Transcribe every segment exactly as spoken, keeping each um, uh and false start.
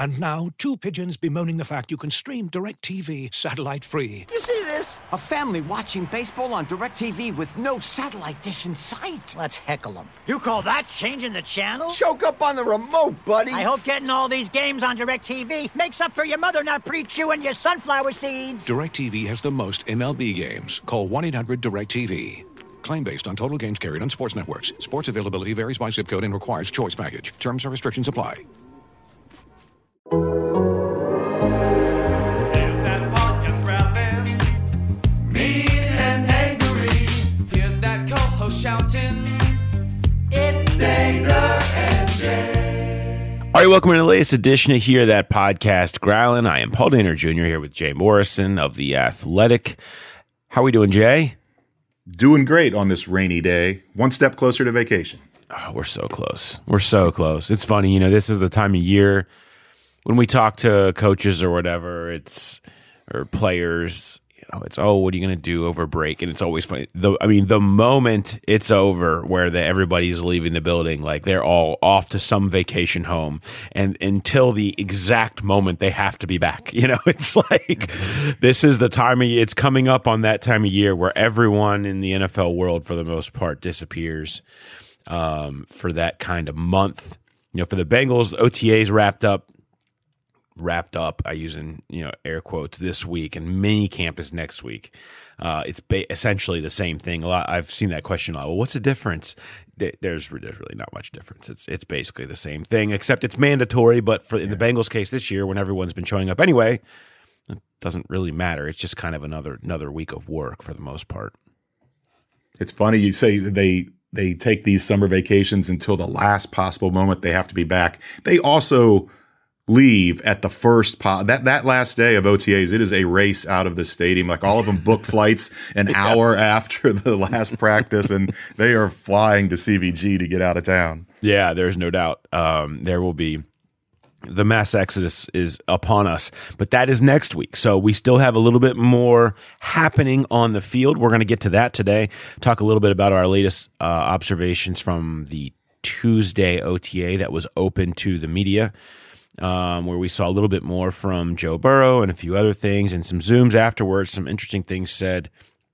And now, two pigeons bemoaning the fact you can stream DirecTV satellite-free. You see this? A family watching baseball on DirecTV with no satellite dish in sight. Let's heckle them. You call that changing the channel? Choke up on the remote, buddy. I hope getting all these games on DirecTV makes up for your mother not pre-chewing your sunflower seeds. DirecTV has the most M L B games. Call one eight hundred direct T V. Claim based on total games carried on sports networks. Sports availability varies by zip code and requires choice package. Terms and restrictions apply. Shouting, it's Dana and Jay. All right, welcome to the latest edition of Hear That Podcast, Growlin'. I am Paul Dehner Junior here with Jay Morrison of The Athletic. How are we doing, Jay? Doing great on this rainy day. One step closer to vacation. Oh, we're so close. We're so close. It's funny, you know, this is the time of year when we talk to coaches or whatever, it's or players. You know, it's, oh, what are you going to do over break? And it's always funny. The, I mean, the moment it's over where the, everybody's leaving the building, like they're all off to some vacation home. And until the exact moment they have to be back, you know, it's like this is the time of year. It's coming up on that time of year where everyone in the N F L world, for the most part, disappears um, for that kind of month. You know, for the Bengals, O T As wrapped up. wrapped up, I use in, you know, air quotes, this week, and mini camp is next week. Uh, it's ba- essentially the same thing. A lot. I've seen that question a lot. Well, what's the difference? There's, there's really not much difference. It's it's basically the same thing, except it's mandatory. But for in the Bengals case this year, when everyone's been showing up anyway, it doesn't really matter. It's just kind of another another week of work for the most part. It's funny you say they they take these summer vacations until the last possible moment they have to be back. They also leave at the first po- that that last day of O T As. It is a race out of the stadium. Like all of them book flights an yeah. hour after the last practice, and they are flying to C V G to get out of town. Yeah, there's no doubt. Um, there will be the mass exodus is upon us, but that is next week. So we still have a little bit more happening on the field. We're going to get to that today. Talk a little bit about our latest uh, observations from the Tuesday O T A that was open to the media. Um, where we saw a little bit more from Joe Burrow and a few other things, and some Zooms afterwards, some interesting things said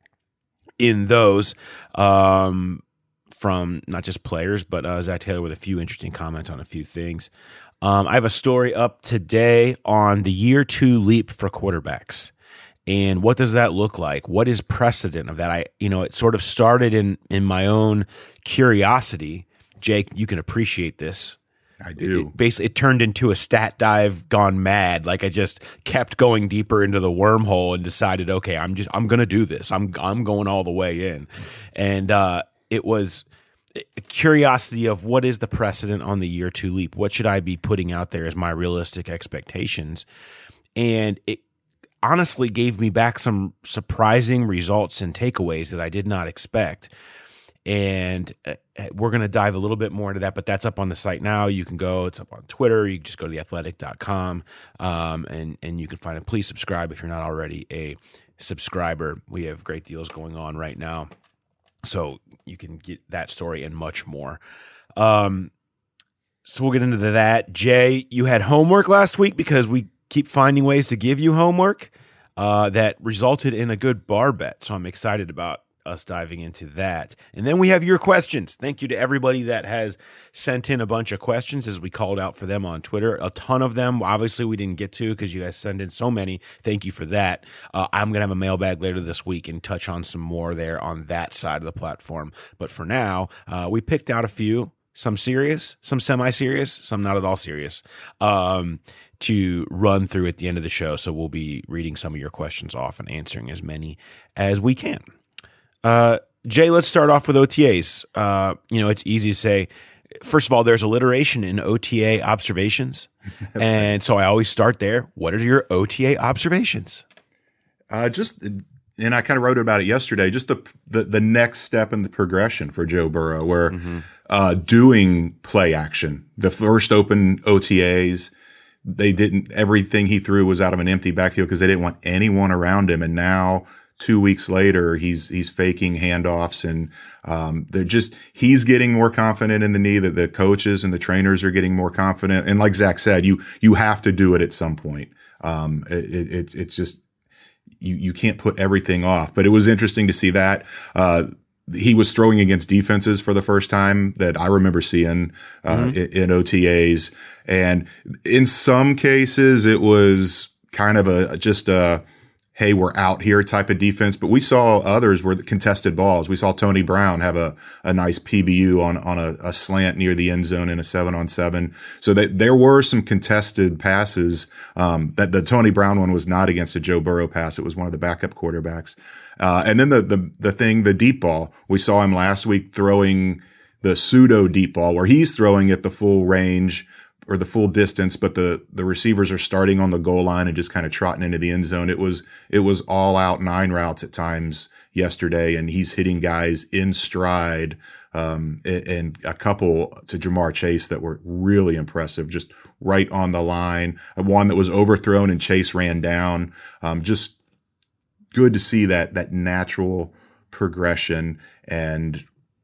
in those um, from not just players, but uh, Zach Taylor with a few interesting comments on a few things. Um, I have a story up today on the year two leap for quarterbacks. And what does that look like? What is precedent of that? I, you know, it sort of started in, in my own curiosity. Jake, you can appreciate this. I do. It basically, it turned into a stat dive gone mad. Like I just kept going deeper into the wormhole and decided, okay, I'm just, I'm going to do this. I'm, I'm going all the way in. And uh, it was a curiosity of what is the precedent on the year two leap? What should I be putting out there as my realistic expectations? And it honestly gave me back some surprising results and takeaways that I did not expect. And we're going to dive a little bit more into that, but that's up on the site now. You can go, it's up on Twitter. You can just go to the athletic dot com um, and, and you can find it. Please subscribe if you're not already a subscriber. We have great deals going on right now. So you can get that story and much more. Um, so we'll get into that. Jay, you had homework last week because we keep finding ways to give you homework uh, that resulted in a good bar bet. So I'm excited about us diving into that. And then we have your questions. Thank you to everybody that has sent in a bunch of questions as we called out for them on Twitter. A ton of them, obviously, we didn't get to because you guys send in so many. Thank you for that. Uh, I'm going to have a mailbag later this week and touch on some more there on that side of the platform. But for now, uh, we picked out a few, some serious, some semi-serious, some not at all serious, um, to run through at the end of the show. So we'll be reading some of your questions off and answering as many as we can. Uh, Jay, let's start off with O T As. Uh, you know, it's easy to say, first of all, there's alliteration in O T A observations. And so I always start there. What are your O T A observations? Uh, just, and I kind of wrote about it yesterday, just the, the, the next step in the progression for Joe Burrow, where mm-hmm. uh, doing play action, the first open O T As, they didn't, everything he threw was out of an empty backfield because they didn't want anyone around him. And now two weeks later, he's he's faking handoffs, and um, they're just he's getting more confident in the knee. That the coaches and the trainers are getting more confident. And like Zach said, you you have to do it at some point. Um, it, it, it's just you you can't put everything off. But it was interesting to see that. Uh, He was throwing against defenses for the first time that I remember seeing uh, mm-hmm. in, in O T As. And in some cases, it was kind of a just a, hey, we're out here type of defense. But we saw others were the contested balls. We saw Tony Brown have a, a nice P B U on, on a, a slant near the end zone in a seven on seven. So that there were some contested passes. Um, that the Tony Brown one was not against a Joe Burrow pass. It was one of the backup quarterbacks. Uh, and then the, the, the thing, the deep ball, we saw him last week throwing the pseudo deep ball where he's throwing at the full range or the full distance, but the, the receivers are starting on the goal line and just kind of trotting into the end zone. It was, it was all out nine routes at times yesterday, and he's hitting guys in stride. Um, and a couple to Jamar Chase that were really impressive, just right on the line. One that was overthrown and Chase ran down. Um, just, good to see that that natural progression and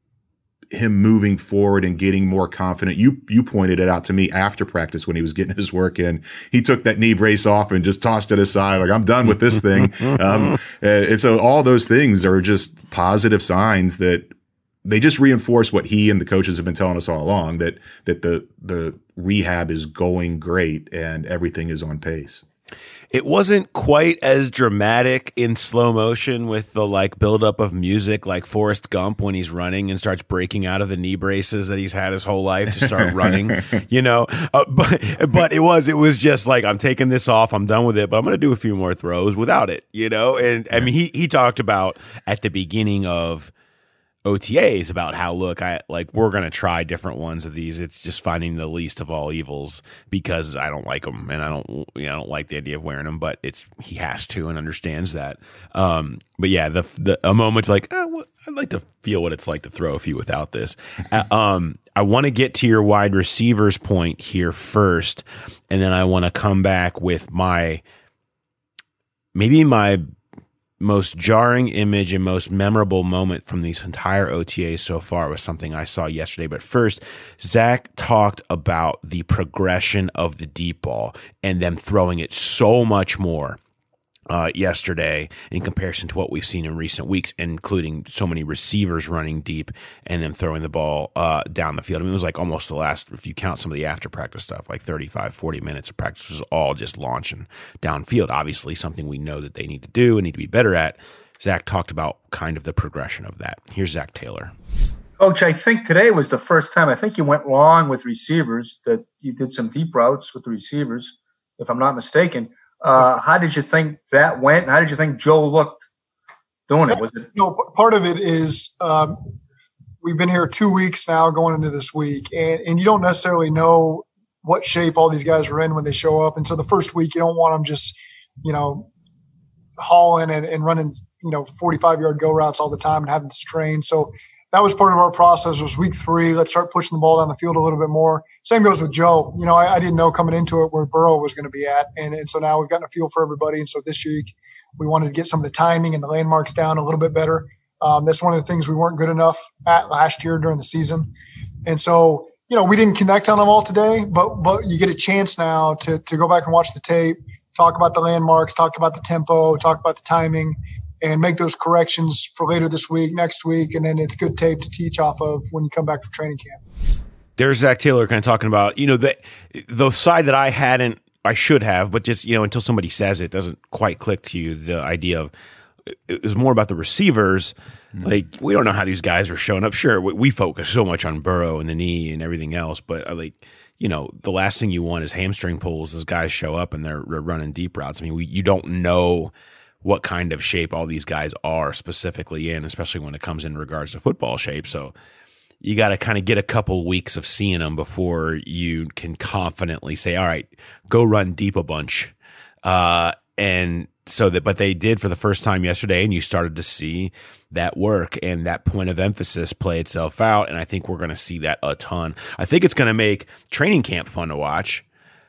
him moving forward and getting more confident. You you pointed it out to me after practice when he was getting his work in. He took that knee brace off and just tossed it aside, like, I'm done with this thing. um, and so all those things are just positive signs that they just reinforce what he and the coaches have been telling us all along, that that the the rehab is going great and everything is on pace. It wasn't quite as dramatic in slow motion with the like buildup of music like Forrest Gump when he's running and starts breaking out of the knee braces that he's had his whole life to start running, you know, uh, but, but it was, it was just like, I'm taking this off. I'm done with it, but I'm going to do a few more throws without it, you know? And I mean, he, he talked about at the beginning of O T As about how, look, I like, we're going to try different ones of these. It's just finding the least of all evils because I don't like them and I don't, you know, I don't like the idea of wearing them, but it's, he has to and understands that. Um, but yeah, the, the, a moment like, oh, well, I'd like to feel what it's like to throw a few without this. uh, um, I want to get to your wide receivers point here first, and then I want to come back with my, maybe my most jarring image and most memorable moment from these entire O T As so far was something I saw yesterday. But first, Zach talked about the progression of the deep ball and them throwing it so much more uh, yesterday in comparison to what we've seen in recent weeks, including so many receivers running deep and them throwing the ball uh, down the field. I mean, it was like almost the last, if you count some of the after practice stuff, like thirty-five, forty minutes of practice was all just launching downfield. Obviously something we know that they need to do and need to be better at. Zach talked about kind of the progression of that. Here's Zach Taylor. Coach, I think today was the first time, I think you went long with receivers, that you did some deep routes with the receivers, if I'm not mistaken. Uh, how did you think that went? How did you think Joe looked doing it? Was it? You know, part of it is um, we've been here two weeks now going into this week, and, and you don't necessarily know what shape all these guys are in when they show up. And so the first week, you don't want them just, you know, hauling and, and running, you know, forty-five-yard go routes all the time and having to strain. So that was part of our process. Was week three, let's start pushing the ball down the field a little bit more. Same goes with Joe. You know, I, I didn't know coming into it where Burrow was going to be at. And, and so now we've gotten a feel for everybody. And so this week we wanted to get some of the timing and the landmarks down a little bit better. Um, that's one of the things we weren't good enough at last year during the season. And so, you know, we didn't connect on them all today, but but you get a chance now to to go back and watch the tape, talk about the landmarks, talk about the tempo, talk about the timing, and make those corrections for later this week, next week, and then it's good tape to teach off of when you come back from training camp. There's Zach Taylor kind of talking about, you know, the the side that I hadn't, I should have, but just, you know, until somebody says it, doesn't quite click to you, the idea of, it was more about the receivers. Mm-hmm. Like, we don't know how these guys are showing up. Sure, we, we focus so much on Burrow and the knee and everything else, but uh, like, you know, the last thing you want is hamstring pulls as guys show up and they're, they're running deep routes. I mean, we, you don't know what kind of shape all these guys are specifically in, especially when it comes in regards to football shape. So you got to kind of get a couple weeks of seeing them before you can confidently say, all right, go run deep a bunch. Uh, and so that, but they did for the first time yesterday, and you started to see that work and that point of emphasis play itself out. And I think we're going to see that a ton. I think it's going to make training camp fun to watch.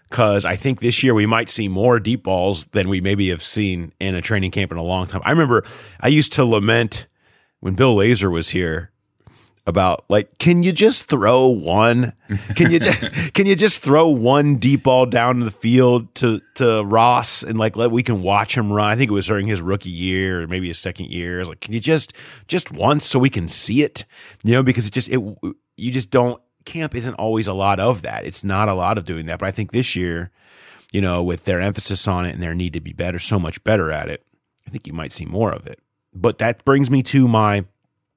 because I think this year we might see more deep balls than we maybe have seen in a training camp in a long time. I remember I used to lament when Bill Lazor was here about, like, can you just throw one? Can you just can you just throw one deep ball down the field to to Ross and like let we can watch him run? I think it was during his rookie year or maybe his second year. Like, can you just just once so we can see it? You know, because it just it you just don't. Camp isn't always a lot of that. It's not a lot of doing that. But I think this year, you know, with their emphasis on it and their need to be better, so much better at it, I think you might see more of it. But that brings me to my.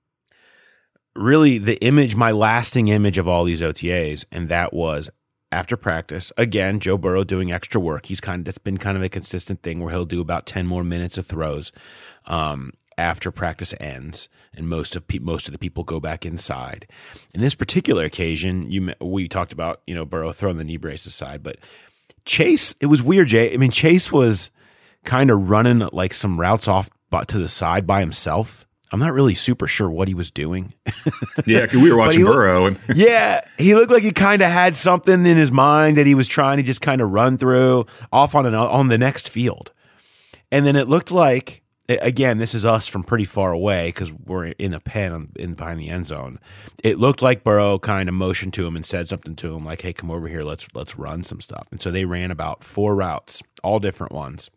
Really, the image, my lasting image of all these O T As, and that was after practice. Again, Joe Burrow doing extra work. He's kind of that's been kind of a consistent thing where he'll do about ten more minutes of throws um, after practice ends, and most of pe- most of the people go back inside. In this particular occasion, you we talked about you know Burrow throwing the knee brace aside, but Chase, it was weird, Jay. I mean, Chase was kind of running like some routes off to the side by himself. I'm not really super sure what he was doing. Yeah, because we were watching looked, Burrow. And yeah, he looked like he kind of had something in his mind that he was trying to just kind of run through off on an, on the next field. And then it looked like, again, this is us from pretty far away because we're in a pen in behind the end zone. It looked like Burrow kind of motioned to him and said something to him like, hey, come over here, let's let's run some stuff. And so they ran about four routes, all different ones.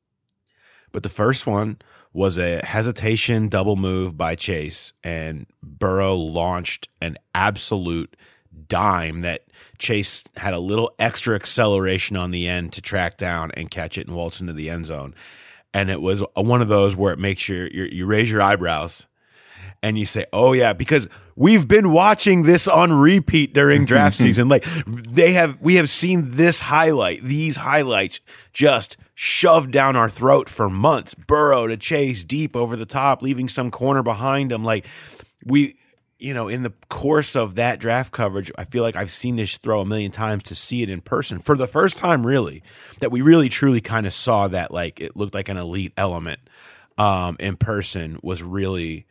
But the first one was a hesitation double move by Chase, and Burrow launched an absolute dime that Chase had a little extra acceleration on the end to track down and catch it and waltz into the end zone. And it was one of those where it makes you, you, you raise your eyebrows and you say, oh yeah, because we've been watching this on repeat during draft season. Like they have, we have seen this highlight, these highlights just shoved down our throat for months. Burrow to Chase deep over the top, leaving some corner behind him. Like we, you know, in the course of that draft coverage, I feel like I've seen this throw a million times to see it in person for the first time, really, that we really truly kind of saw that, like it looked like an elite element um, in person was really,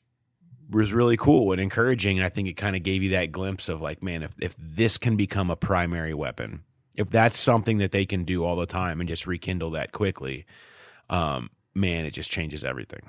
was really cool and encouraging. And I think it kind of gave you that glimpse of like, man, if, if this can become a primary weapon, if that's something that they can do all the time and just rekindle that quickly, um, man, it just changes everything.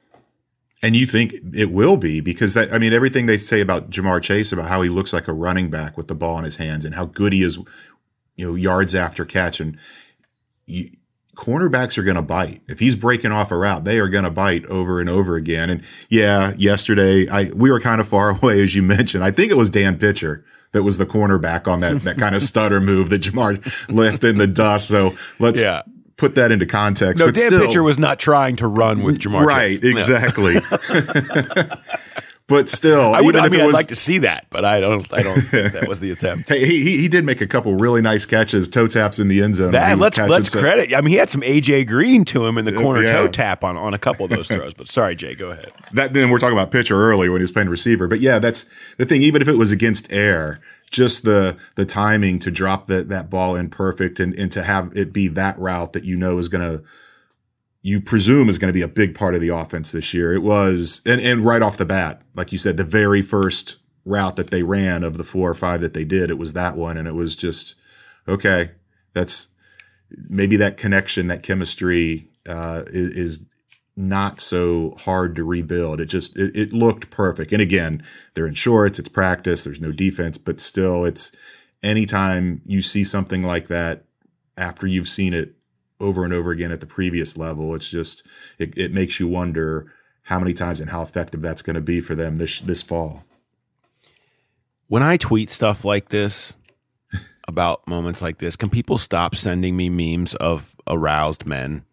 And you think it will be because that, I mean, everything they say about Jamar Chase, about how he looks like a running back with the ball in his hands and how good he is, you know, yards after catch. And you, cornerbacks are going to bite. If he's breaking off a route, they are going to bite over and over again. And yeah, yesterday I, we were kind of far away, as you mentioned. I think it was Dan Pitcher that was the cornerback on that, that kind of stutter move that Jamar left in the dust. So let's yeah. put that into context. No, but Dan still, Pitcher was not trying to run with Jamar right, Chase. Exactly. No. But still, I would. even I if mean, it was, I'd like to see that, but I don't. I don't think that was the attempt. Hey, he he did make a couple really nice catches, toe taps in the end zone. That, let's catching, let's so. credit. I mean, he had some A J Green to him in the corner yeah. toe tap on, on a couple of those throws. But sorry, Jay, go ahead. That then we're talking about pitcher earlier when he was playing receiver. But yeah, that's the thing. Even if it was against air, just the the timing to drop that that ball in perfect and and to have it be that route that you know is going to. You presume is going to be a big part of the offense this year. It was, and, and right off the bat, like you said, the very first route that they ran of the four or five that they did, it was that one. And it was just, okay, that's maybe that connection, that chemistry uh, is, is not so hard to rebuild. It just, it, it looked perfect. And again, they're in shorts, it's practice, there's no defense, but still it's anytime you see something like that after you've seen it over and over again at the previous level, it's just it, it makes you wonder how many times and how effective that's going to be for them this this fall. When I tweet stuff like this about moments like this, can people stop sending me memes of aroused men?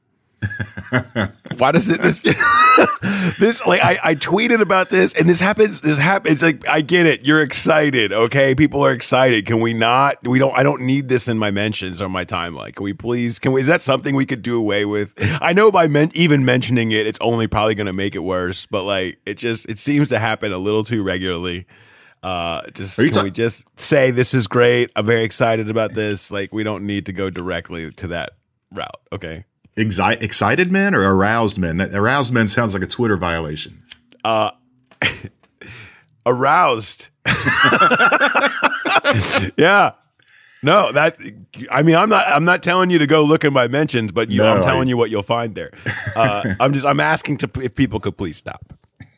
Why does it this this like I, I tweeted about this and this happens this happens like I get it, you're excited, okay, people are excited, can we not we don't I don't need this in my mentions or my timeline, can we please can we is that something we could do away with? I know by men, even mentioning it it's only probably going to make it worse, but like it just it seems to happen a little too regularly. Uh just can ta- we just say this is great, I'm very excited about this, like we don't need to go directly to that route, okay? Exi- excited men or aroused men? That aroused men sounds like a Twitter violation. Uh, aroused. Yeah. No, that I mean, I'm not. I'm not telling you to go look at my mentions, but you, No, I'm telling I- you what you'll find there. Uh, I'm just. I'm asking to if people could please stop.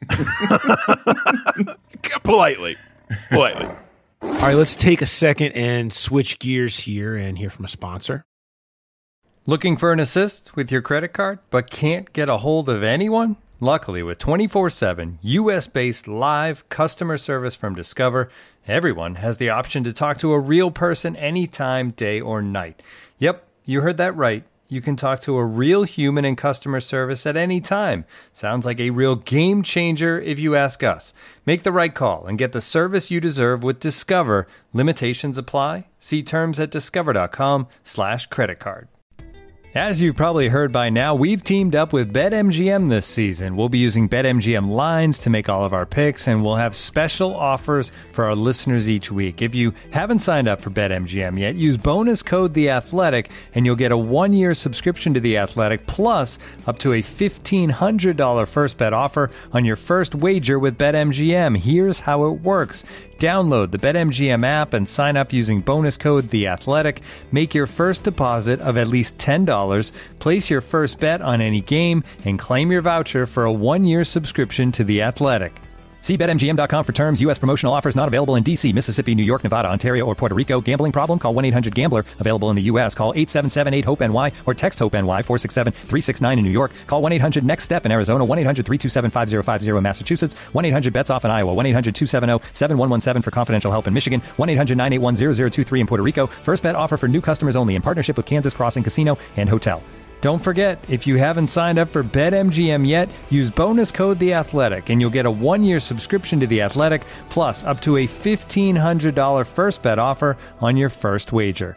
politely, politely. All right, let's take a second and switch gears here and hear from a sponsor. Looking for an assist with your credit card, but can't get a hold of anyone? Luckily, with twenty-four seven U S-based live customer service from Discover, everyone has the option to talk to a real person anytime, day or night. Yep, you heard that right. You can talk to a real human in customer service at any time. Sounds like a real game changer if you ask us. Make the right call and get the service you deserve with Discover. Limitations apply. See terms at discover.com slash credit card. As you've probably heard by now, we've teamed up with BetMGM this season. We'll be using BetMGM lines to make all of our picks, and we'll have special offers for our listeners each week. If you haven't signed up for BetMGM yet, use bonus code The Athletic, and you'll get a one-year subscription to The Athletic, plus up to a fifteen hundred dollars first bet offer on your first wager with BetMGM. Here's how it works. Download the BetMGM app and sign up using bonus code The Athletic. Make your first deposit of at least ten dollars, place your first bet on any game, and claim your voucher for a one-year subscription to The Athletic. See Bet M G M dot com for terms. U S promotional offers not available in D C, Mississippi, New York, Nevada, Ontario, or Puerto Rico. Gambling problem? Call one eight hundred gambler. Available in the U S. Call eight seven seven eight hope N Y or text HOPE-NY four six seven three six nine in New York. Call one eight hundred next step in Arizona. one eight hundred three two seven five zero five zero in Massachusetts. one eight hundred bets off in Iowa. one eight hundred two seven zero seven one one seven for confidential help in Michigan. one eight hundred nine eight one zero zero two three in Puerto Rico. First bet offer for new customers only in partnership with Kansas Crossing Casino and Hotel. Don't forget, if you haven't signed up for BetMGM yet, use bonus code The Athletic, and you'll get a one-year subscription to The Athletic, plus up to a fifteen hundred dollars first bet offer on your first wager.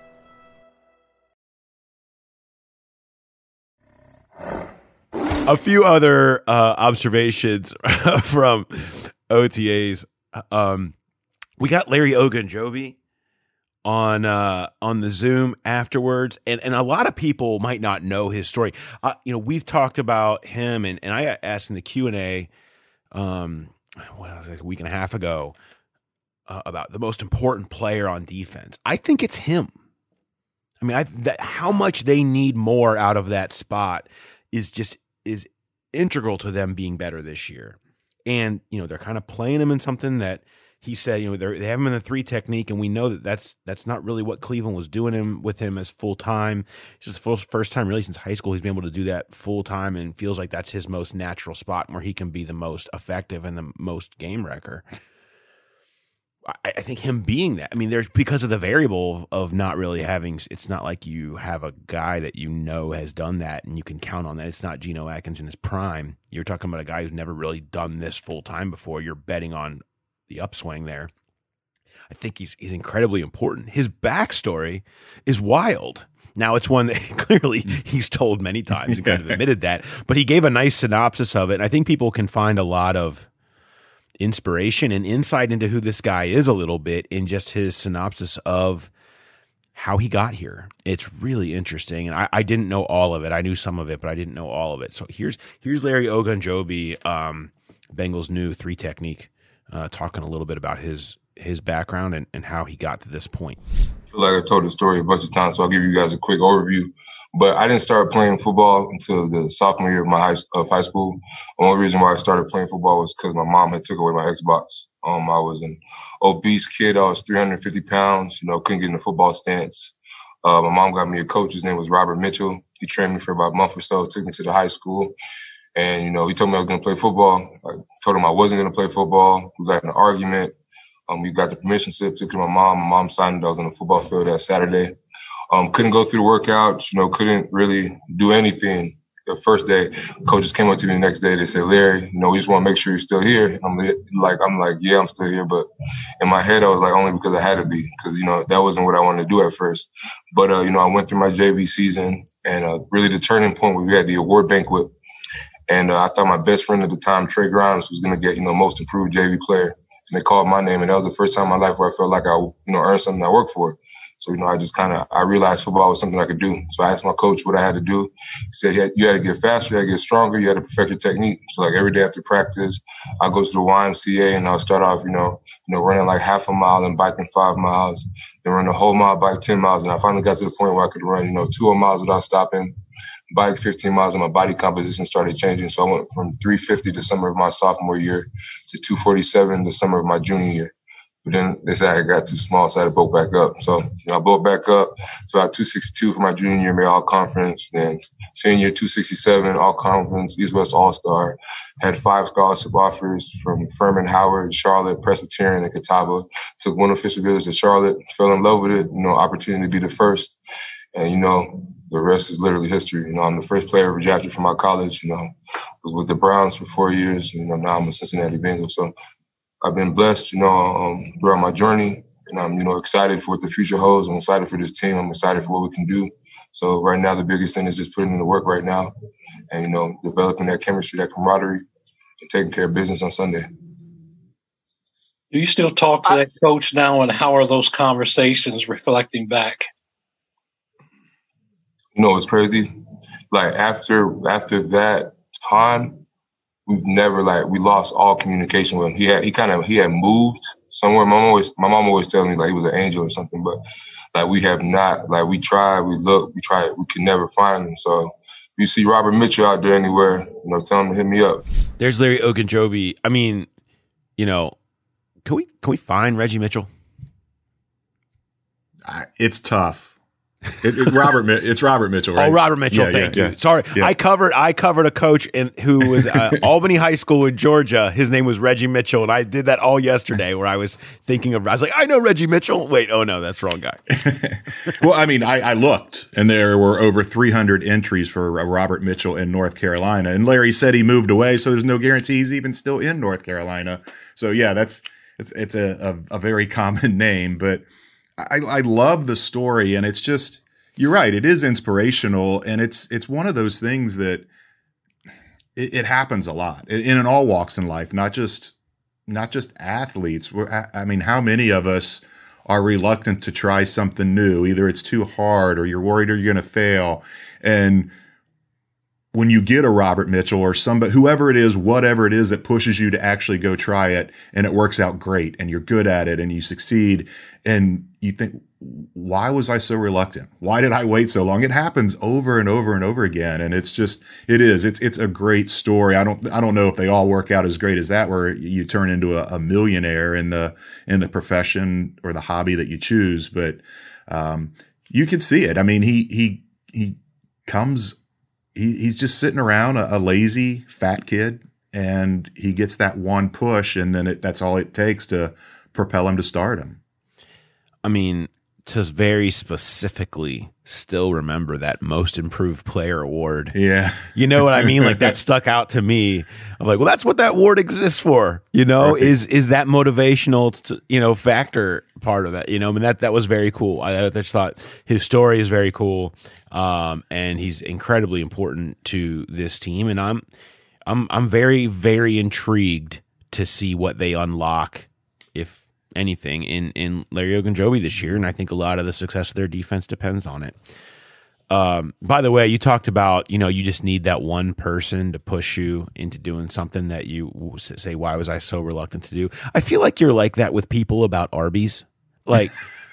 A few other uh, observations from O T As. Um, we got Larry Ogunjobi on uh, on the Zoom afterwards, and, and a lot of people might not know his story. Uh, you know, we've talked about him, and, and I asked in the Q and A um, what was it, a week and a half ago uh, about the most important player on defense. I think it's him. I mean, I that, how much they need more out of that spot is just is integral to them being better this year. And, you know, they're kind of playing him in something that he said, you know, they have him in the three technique, and we know that that's that's not really what Cleveland was doing him with him as full time. It's just the first, first time really since high school he's been able to do that full time, and feels like that's his most natural spot where he can be the most effective and the most game wrecker. I, I think him being that, I mean, there's because of the variable of, of not really having. It's not like you have a guy that you know has done that and you can count on that. It's not Geno Atkins in his prime. You're talking about a guy who's never really done this full time before. You're betting on the upswing there. I think he's he's incredibly important. His backstory is wild. Now, it's one that clearly he's told many times and kind of admitted that, but he gave a nice synopsis of it. And I think people can find a lot of inspiration and insight into who this guy is a little bit in just his synopsis of how he got here. It's really interesting. And I, I didn't know all of it. I knew some of it, but I didn't know all of it. So here's here's Larry Ogunjobi, um, Bengals' new three technique, Uh, talking a little bit about his his background and, and how he got to this point. I feel like I told the story a bunch of times, so I'll give you guys a quick overview. But I didn't start playing football until the sophomore year of my high, of high school. The only reason why I started playing football was because my mom had took away my Xbox. Um, I was an obese kid. I was three hundred fifty pounds, you know, couldn't get in the football stance. Uh, my mom got me a coach. His name was Robert Mitchell. He trained me for about a month or so, took me to the high school. And, you know, he told me I was going to play football. I told him I wasn't going to play football. We got in an argument. Um, we got the permission slip, took it to my mom. My mom signed it. I was on the football field that Saturday. Um, couldn't go through the workouts, you know, couldn't really do anything. The first day, coaches came up to me the next day. They said, Larry, you know, we just want to make sure you're still here. I'm like, I'm like, yeah, I'm still here. But in my head, I was like, only because I had to be, because, you know, that wasn't what I wanted to do at first. But, uh, you know, I went through my J V season, and uh, really the turning point where we had the award banquet. And uh, I thought my best friend at the time, Trey Grimes, was going to get, you know, most improved J V player. And they called my name, and that was the first time in my life where I felt like I, you know, earned something I worked for. So, you know, I just kind of, I realized football was something I could do. So I asked my coach what I had to do. He said, you had, you had to get faster, you had to get stronger, you had to perfect your technique. So like every day after practice, I'll go to the Y M C A and I'll start off, you know, you know, running like half a mile and biking five miles, then run a whole mile, bike ten miles. And I finally got to the point where I could run, you know, two miles without stopping, bike fifteen miles, and my body composition started changing. So I went from three fifty the summer of my sophomore year to two forty-seven the summer of my junior year. But then they said I got too small, so I had to bulk back up. So you know, I bulked back up to about two sixty-two for my junior year, made all conference. Then senior year, two sixty-seven, all conference, East West All Star. Had five scholarship offers from Furman, Howard, Charlotte, Presbyterian, and Catawba. Took one official visit to Charlotte, fell in love with it. You know, opportunity to be the first, and you know, the rest is literally history. You know, I'm the first player ever drafted from my college. You know, was with the Browns for four years. You know, now I'm a Cincinnati Bengals. So I've been blessed, you know, um, throughout my journey, and I'm, you know, excited for what the future holds. I'm excited for this team. I'm excited for what we can do. So right now, the biggest thing is just putting in the work right now, and you know, developing that chemistry, that camaraderie, and taking care of business on Sunday. Do you still talk to that coach now, and how are those conversations reflecting back? You know, it's crazy. Like after after that time, we've never like we lost all communication with him. He had he kind of he had moved somewhere. My mom always my mom always telling me like he was an angel or something, but like we have not. Like we tried, we looked, we tried, we could never find him. So if you see Robert Mitchell out there anywhere, you know, tell him to hit me up. There's Larry Ogunjobi. I mean, you know, can we can we find Reggie Mitchell? It's tough. It, it, Robert, it's Robert Mitchell, right? Oh, Robert Mitchell. Yeah, thank yeah, you. yeah. Sorry, Yeah. I covered. I covered a coach in, who was uh, Albany High School in Georgia. His name was Reggie Mitchell, and I did that all yesterday. Where I was thinking of, I was like, I know Reggie Mitchell. Wait, oh no, that's the wrong guy. Well, I mean, I, I looked, and there were over three hundred entries for Robert Mitchell in North Carolina, and Larry said he moved away, so there's no guarantee he's even still in North Carolina. So yeah, that's it's it's a a, a very common name, but I, I love the story, and it's just. You're right. It is inspirational, and it's it's one of those things that it, it happens a lot in, in all walks in life, not just not just athletes. We're, I mean, how many of us are reluctant to try something new? Either it's too hard, or you're worried, or you're going to fail. And when you get a Robert Mitchell or somebody, whoever it is, whatever it is that pushes you to actually go try it, and it works out great, and you're good at it, and you succeed, and you think, why was I so reluctant? Why did I wait so long? It happens over and over and over again. And it's just, it is, it's, it's a great story. I don't, I don't know if they all work out as great as that, where you turn into a, a millionaire in the, in the profession or the hobby that you choose. But, um, you can see it. I mean, he, he, he comes, he, he's just sitting around a, a lazy fat kid, and he gets that one push, and then it, that's all it takes to propel him to stardom. I mean, to very specifically still remember that most improved player award. Yeah. You know what I mean? Like that stuck out to me. I'm like, well, that's what that award exists for, you know, right. is, is that motivational, to, you know, factor part of it, you know, I mean, that, that was very cool. I, I just thought his story is very cool. Um, and he's incredibly important to this team. And I'm, I'm, I'm very, very intrigued to see what they unlock, if anything, in in Larry Ogunjobi this year, and I think a lot of the success of their defense depends on it. Um, by the way, you talked about, you know, you just need that one person to push you into doing something that you say, why was I so reluctant to do? I feel like you're like that with people about Arby's. Like,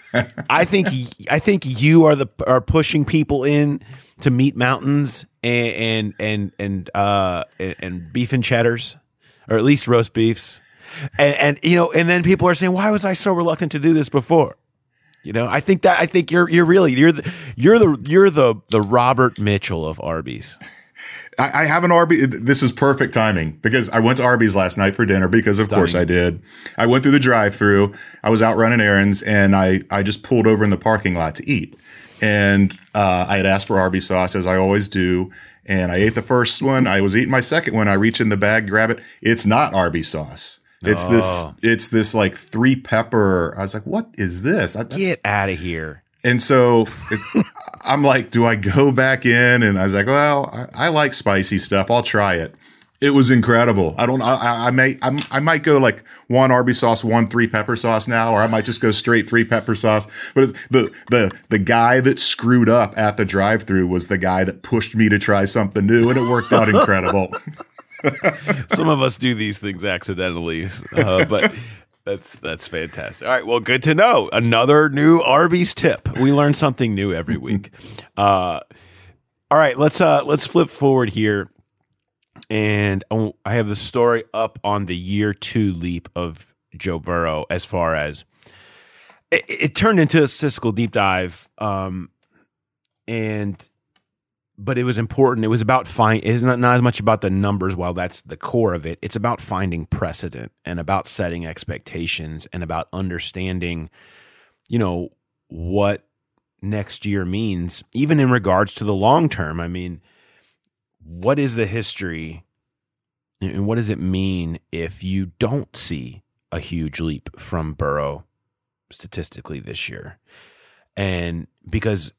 I think I think you are the are pushing people in to Meat Mountains and and and and uh and, and beef and cheddars, or at least roast beefs. And, and you know, and then people are saying, "Why was I so reluctant to do this before?" You know, I think that I think you're you're really you're the you're the you're the the Robert Mitchell of Arby's. I, I have an Arby's. This is perfect timing, because I went to Arby's last night for dinner, because of Stunning. course I did. I went through the drive-through. I was out running errands, and I I just pulled over in the parking lot to eat. And uh, I had asked for Arby's sauce, as I always do. And I ate the first one. I was eating my second one. I reach in the bag, grab it. It's not Arby's sauce. It's oh. this, it's this like three pepper. I was like, what is this? I, Get out of here. And so it's, I'm like, do I go back in? And I was like, well, I, I like spicy stuff. I'll try it. It was incredible. I don't. I, I may. I'm, I might go like one Arby's sauce, one three pepper sauce now, or I might just go straight three pepper sauce. But it's the the the guy that screwed up at the drive-through was the guy that pushed me to try something new, and it worked out incredible. Some of us do these things accidentally, uh, but that's that's fantastic. All right, well, good to know. Another new Arby's tip. We learn something new every week. Uh, all right, let's uh, let's flip forward here. And I have the story up on the year two leap of Joe Burrow as far as it, it turned into a statistical deep dive. Um, and, but it was important. It was about find, it's not, not as much about the numbers while that's the core of it. It's about finding precedent and about setting expectations and about understanding, you know, what next year means, even in regards to the long term. I mean, what is the history and what does it mean if you don't see a huge leap from Burrow statistically this year? And because,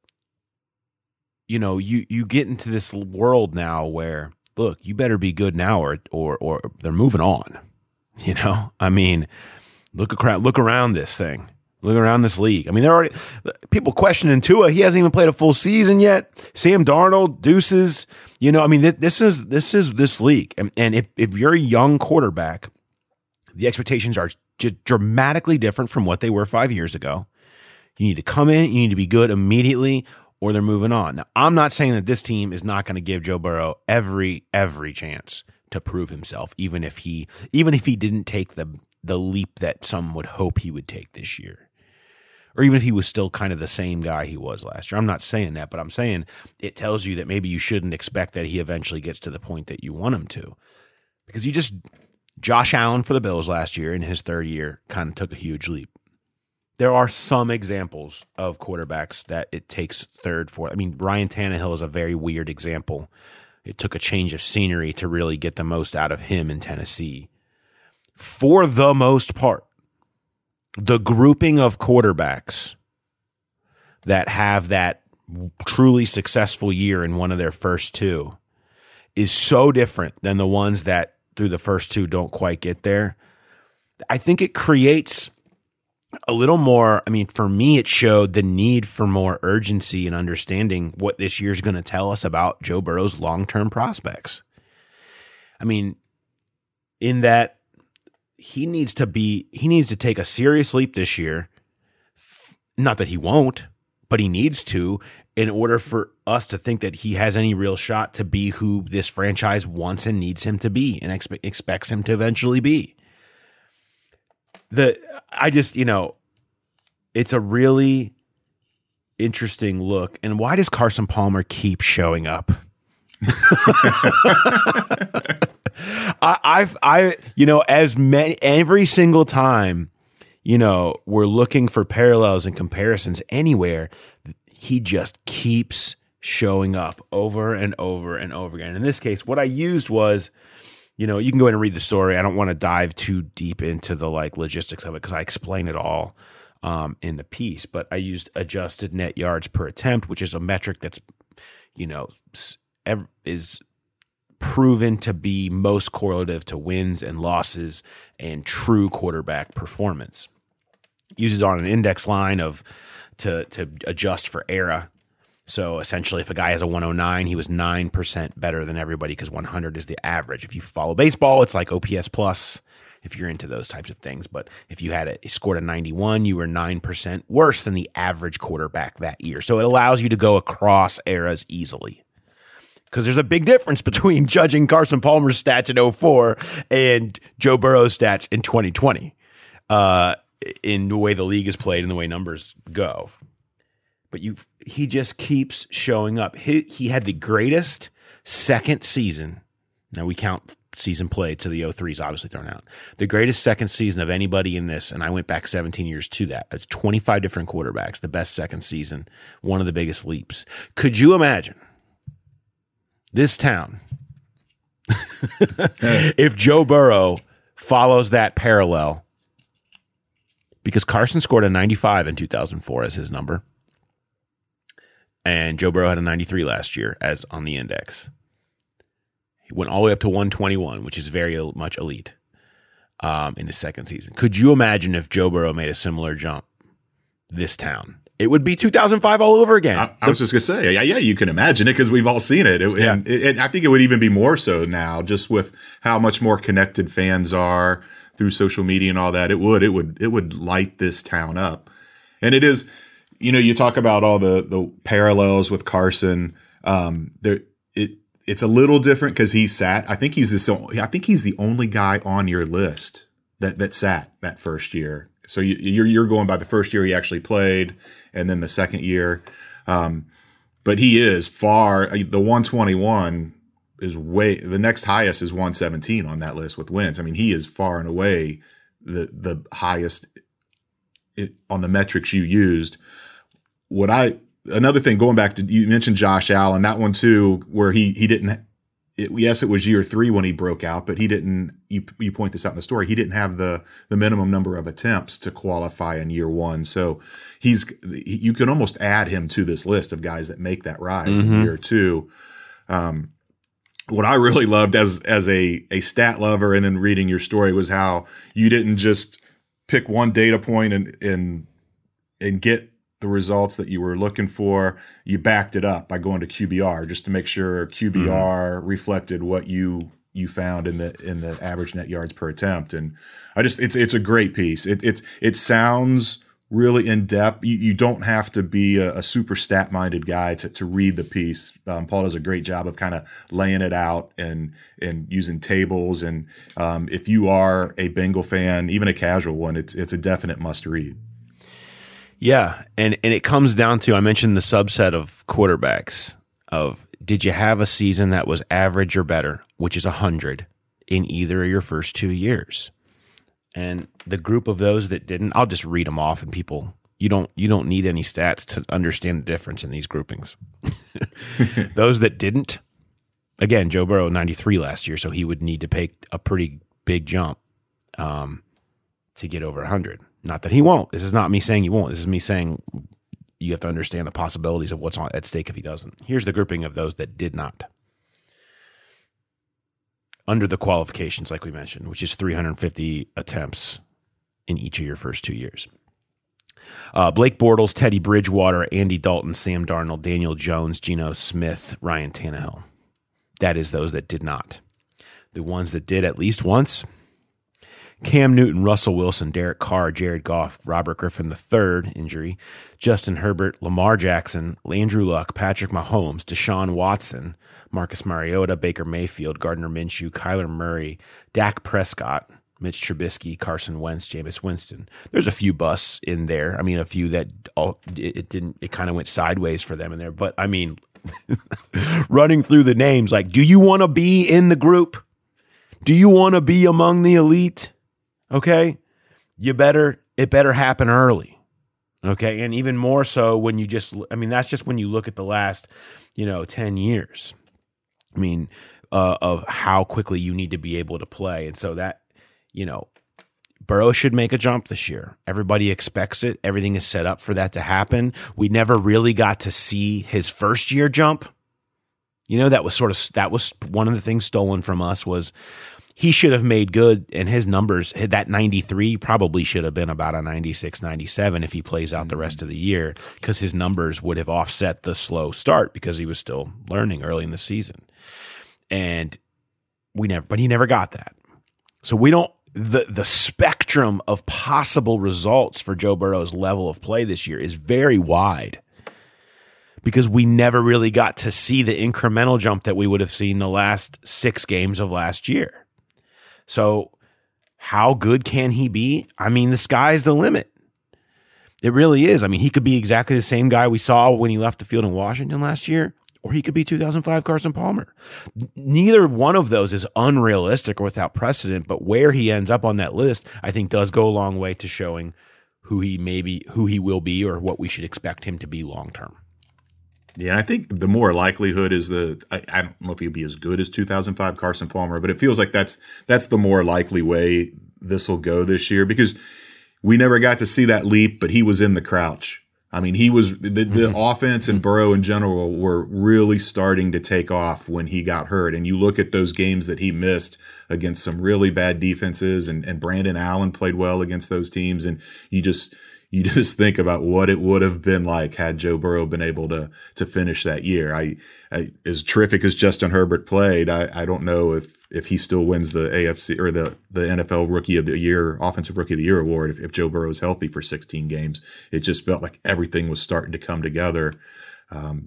you know, you, you get into this world now where, look, you better be good now or, or, or they're moving on, you know? I mean, look around, look around this thing. Look around this league. I mean, there are already people questioning Tua. He hasn't even played a full season yet. Sam Darnold, deuces. You know, I mean, th- this is this is this league. And, and if, if you're a young quarterback, the expectations are just dramatically different from what they were five years ago. You need to come in, you need to be good immediately, or they're moving on. Now, I'm not saying that this team is not going to give Joe Burrow every every chance to prove himself, even if he even if he didn't take the the leap that some would hope he would take this year. Or even if he was still kind of the same guy he was last year. I'm not saying that, but I'm saying it tells you that maybe you shouldn't expect that he eventually gets to the point that you want him to. Because you just, Josh Allen for the Bills last year in his third year kind of took a huge leap. There are some examples of quarterbacks that it takes third, fourth. I mean, Ryan Tannehill is a very weird example. It took a change of scenery to really get the most out of him in Tennessee. For the most part, the grouping of quarterbacks that have that truly successful year in one of their first two is so different than the ones that through the first two don't quite get there. I think it creates a little more, I mean, for me, it showed the need for more urgency and understanding what this year's going to tell us about Joe Burrow's long-term prospects. I mean, in that, He needs to be, he needs to take a serious leap this year. Not that he won't, but he needs to in order for us to think that he has any real shot to be who this franchise wants and needs him to be and expe- expects him to eventually be. The, I just, you know, it's a really interesting look. And why does Carson Palmer keep showing up? I, I've, I, you know, as many, every single time, you know, we're looking for parallels and comparisons anywhere, he just keeps showing up over and over and over again. In this case, what I used was, you know, you can go in and read the story. I don't want to dive too deep into the like logistics of it because I explain it all um, in the piece, but I used adjusted net yards per attempt, which is a metric that's, you know, is proven to be most correlative to wins and losses and true quarterback performance. Uses on an index line of to to adjust for era. So essentially, if a guy has a one oh nine, he was nine percent better than everybody because one hundred is the average. If you follow baseball, it's like O P S plus if you're into those types of things. But if you had a, scored a ninety-one, you were nine percent worse than the average quarterback that year. So it allows you to go across eras easily. Because there's a big difference between judging Carson Palmer's stats in oh four and Joe Burrow's stats in twenty twenty uh, in the way the league is played and the way numbers go. But you, he just keeps showing up. He, he had the greatest second season. Now we count season played, so the oh three is obviously thrown out. The greatest second season of anybody in this, and I went back seventeen years to that. It's twenty-five different quarterbacks, the best second season, one of the biggest leaps. Could you imagine this town, if Joe Burrow follows that parallel, because Carson scored a ninety-five in two thousand four as his number, and Joe Burrow had a ninety-three last year as on the index. went all the way up to one twenty-one, which is very much elite um, in his second season. Could you imagine if Joe Burrow made a similar jump this town? It would be two thousand five all over again. I, I was just going to say, yeah, yeah, you can imagine it because we've all seen it. it, Yeah. and, it and I think it would even be more so now, just with how much more connected fans are through social media and all that. It would, it would, it would light this town up. And it is, you know, you talk about all the the parallels with Carson. Um, there, it it's a little different because he sat. I think he's this. I think he's the only guy on your list that that sat that first year. So you, you're you're going by the first year he actually played, and then the second year. Um, but he is far. The one twenty-one is way. The next highest is one seventeen on that list with wins. I mean, he is far and away the the highest it, on the metrics you used. What I another thing going back to you mentioned Josh Allen, that one too, where he he didn't. It, yes, it was year three when he broke out, but he didn't. You you point this out in the story. He didn't have the the minimum number of attempts to qualify in year one. So he's you can almost add him to this list of guys that make that rise Mm-hmm. in year two. Um, what I really loved as as a a stat lover, and then reading your story, was how you didn't just pick one data point and and and get the results that you were looking for. You backed it up by going to Q B R just to make sure Q B R mm-hmm. reflected what you you found in the in the average net yards per attempt. And I just it's it's a great piece. It it's it sounds really in depth. You, you don't have to be a, a super stat minded guy to to read the piece. Um, Paul does a great job of kind of laying it out and and using tables. And um, if you are a Bengal fan, even a casual one, it's it's a definite must read. Yeah, and, and it comes down to, I mentioned the subset of quarterbacks of, did you have a season that was average or better, which is one hundred, in either of your first two years? And the group of those that didn't, I'll just read them off, and people, you don't you don't need any stats to understand the difference in these groupings. Those that didn't, again, Joe Burrow, ninety-three last year, so he would need to take a pretty big jump um, to get over one hundred. Not that he won't. This is not me saying he won't. This is me saying you have to understand the possibilities of what's on at stake if he doesn't. Here's the grouping of those that did not. Under the qualifications, like we mentioned, which is three hundred fifty attempts in each of your first two years. Uh, Blake Bortles, Teddy Bridgewater, Andy Dalton, Sam Darnold, Daniel Jones, Geno Smith, Ryan Tannehill. That is those that did not. The ones that did at least once: Cam Newton, Russell Wilson, Derek Carr, Jared Goff, Robert Griffin the third, injury, Justin Herbert, Lamar Jackson, Andrew Luck, Patrick Mahomes, Deshaun Watson, Marcus Mariota, Baker Mayfield, Gardner Minshew, Kyler Murray, Dak Prescott, Mitch Trubisky, Carson Wentz, Jameis Winston. There's a few busts in there. I mean, a few that all it, it didn't. It kind of went sideways for them in there. But I mean, running through the names, like, do you want to be in the group? Do you want to be among the elite? Okay, you better, it better happen early. Okay, and even more so when you just, I mean, that's just when you look at the last, you know, ten years. I mean, uh, of how quickly you need to be able to play. And so that, you know, Burrow should make a jump this year. Everybody expects it. Everything is set up for that to happen. We never really got to see his first year jump. You know, that was sort of, that was one of the things stolen from us was, he should have made good, and his numbers, that ninety-three probably should have been about a ninety-six, ninety-seven if he plays out the rest of the year, because his numbers would have offset the slow start because he was still learning early in the season. And we never, but he never got that. So we don't, the, the spectrum of possible results for Joe Burrow's level of play this year is very wide, because we never really got to see the incremental jump that we would have seen the last six games of last year. So how good can he be? I mean, the sky's the limit. It really is. I mean, he could be exactly the same guy we saw when he left the field in Washington last year, or he could be two thousand five Carson Palmer. Neither one of those is unrealistic or without precedent, but where he ends up on that list, I think, does go a long way to showing who he may be, who he will be, or what we should expect him to be long term. Yeah, and I think the more likelihood is the I, I don't know if he'll be as good as two thousand five Carson Palmer, but it feels like that's that's the more likely way this will go this year, because we never got to see that leap, but he was in the crouch. I mean, he was the, the offense and Burrow in general were really starting to take off when he got hurt. And you look at those games that he missed against some really bad defenses, and, and Brandon Allen played well against those teams. And you just, you just think about what it would have been like had Joe Burrow been able to, to finish that year. I, I as terrific as Justin Herbert played, I, I don't know if, if he still wins the A F C or the, the N F L Rookie of the Year, Offensive Rookie of the Year award if, if Joe Burrow is healthy for sixteen games. It just felt like everything was starting to come together. Um,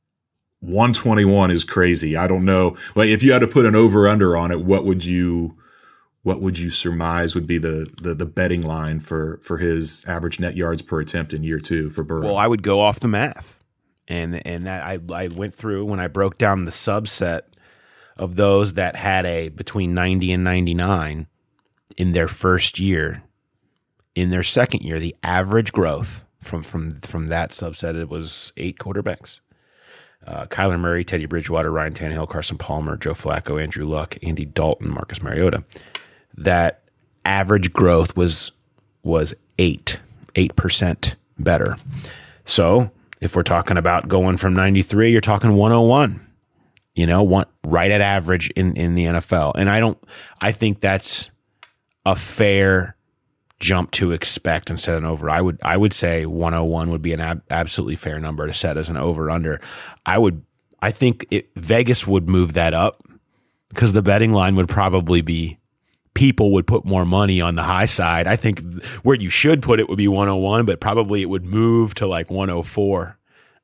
one twenty-one is crazy. I don't know. Like, if you had to put an over under on it, what would you, what would you surmise would be the, the, the betting line for, for his average net yards per attempt in year two for Burrow? Well, I would go off the math. And, and that I, I went through when I broke down the subset of those that had a between ninety and ninety-nine in their first year. In their second year, the average growth from from from that subset, it was eight quarterbacks. Uh, Kyler Murray, Teddy Bridgewater, Ryan Tannehill, Carson Palmer, Joe Flacco, Andrew Luck, Andy Dalton, Marcus Mariota. That average growth was was eight, eight percent better. So if we're talking about going from ninety-three, you're talking one oh one. You know, one right at average in, in the N F L. And I don't, I think that's a fair jump to expect and set an over. I would, I would say one oh one would be an ab- absolutely fair number to set as an over under. I would, I think it, Vegas would move that up because the betting line would probably be, people would put more money on the high side. I think where you should put it would be one oh one, but probably it would move to like one oh four.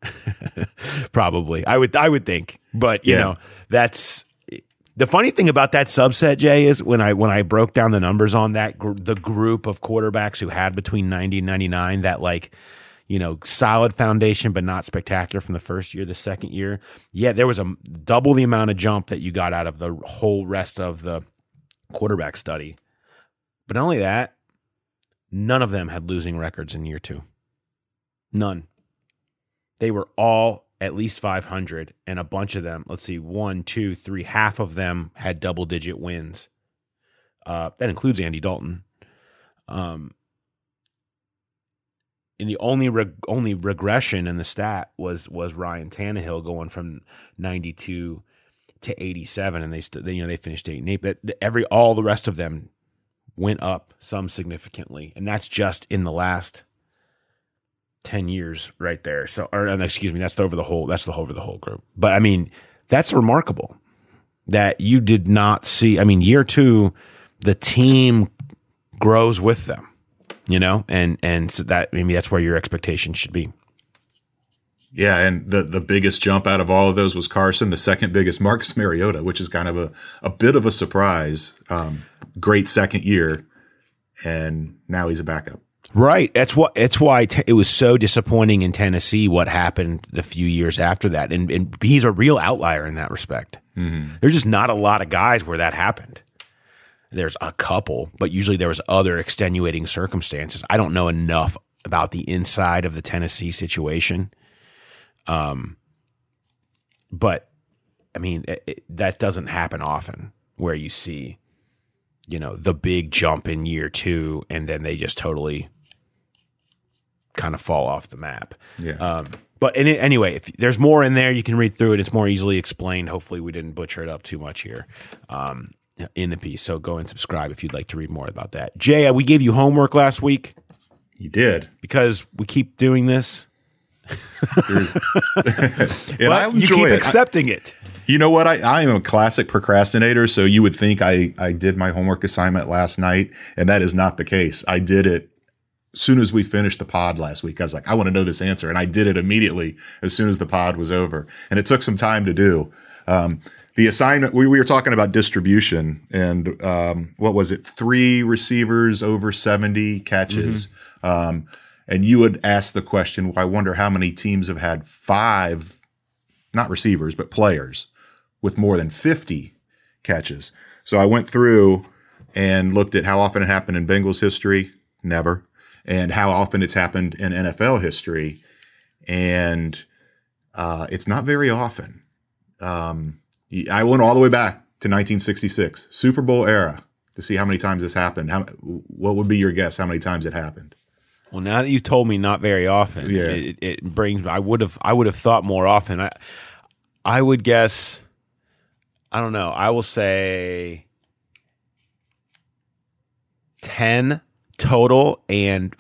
Probably. I would, I would think. But you yeah. know, that's the funny thing about that subset, Jay, is when I when I broke down the numbers on that gr- the group of quarterbacks who had between ninety and ninety-nine, that like, you know, solid foundation but not spectacular from the first year, the second year. Yeah, there was a double the amount of jump that you got out of the whole rest of the quarterback study. But not only that, none of them had losing records in year two. None. They were all at least five hundred, and a bunch of them, let's see, one, two, three, half of them had double-digit wins. Uh, that includes Andy Dalton. Um, and the only reg- only regression in the stat was was Ryan Tannehill going from ninety-two to eighty-seven, and they st- they, you know they finished eight and eight. But every all the rest of them went up some significantly, and that's just in the last ten years right there. So, or excuse me, that's over the whole, that's the whole over the whole group. But I mean, that's remarkable that you did not see. I mean, year two, the team grows with them, you know, and, and so that, maybe that's where your expectations should be. Yeah. And the, the biggest jump out of all of those was Carson. The second biggest, Marcus Mariota, which is kind of a, a bit of a surprise. Um, great second year. And now he's a backup. Right. That's what. It's why t- it was so disappointing in Tennessee what happened the few years after that, and, and he's a real outlier in that respect. Mm-hmm. There's just not a lot of guys where that happened. There's a couple, but usually there was other extenuating circumstances. I don't know enough about the inside of the Tennessee situation, um, but I mean it, it, that doesn't happen often where you see, you know, the big jump in year two, and then they just totally kind of fall off the map. Yeah. Um, but in it, anyway, if there's more in there, you can read through it. It's more easily explained. Hopefully we didn't butcher it up too much here um, in the piece. So go and subscribe if you'd like to read more about that. Jay, we gave you homework last week. You did. Because we keep doing this. and I enjoy you keep it. accepting I, it. You know what? I, I am a classic procrastinator, so you would think I, I did my homework assignment last night, and that is not the case. I did it as soon as we finished the pod last week. I was like, I want to know this answer, and I did it immediately as soon as the pod was over, and it took some time to do. Um, the assignment, we, we were talking about distribution, and um, what was it? Three receivers over seventy catches. Mm-hmm. Um, and you would ask the question, well, I wonder how many teams have had five, not receivers, but players with more than fifty catches. So I went through and looked at how often it happened in Bengals history. Never. And how often it's happened in N F L history. And uh, it's not very often. Um, I went all the way back to nineteen sixty-six, Super Bowl era, to see how many times this happened. How, what would be your guess how many times it happened? Well, now that you've told me not very often, Yeah. it, it brings. I would have. I would have thought more often. I, I would guess. I don't know. I will say ten total and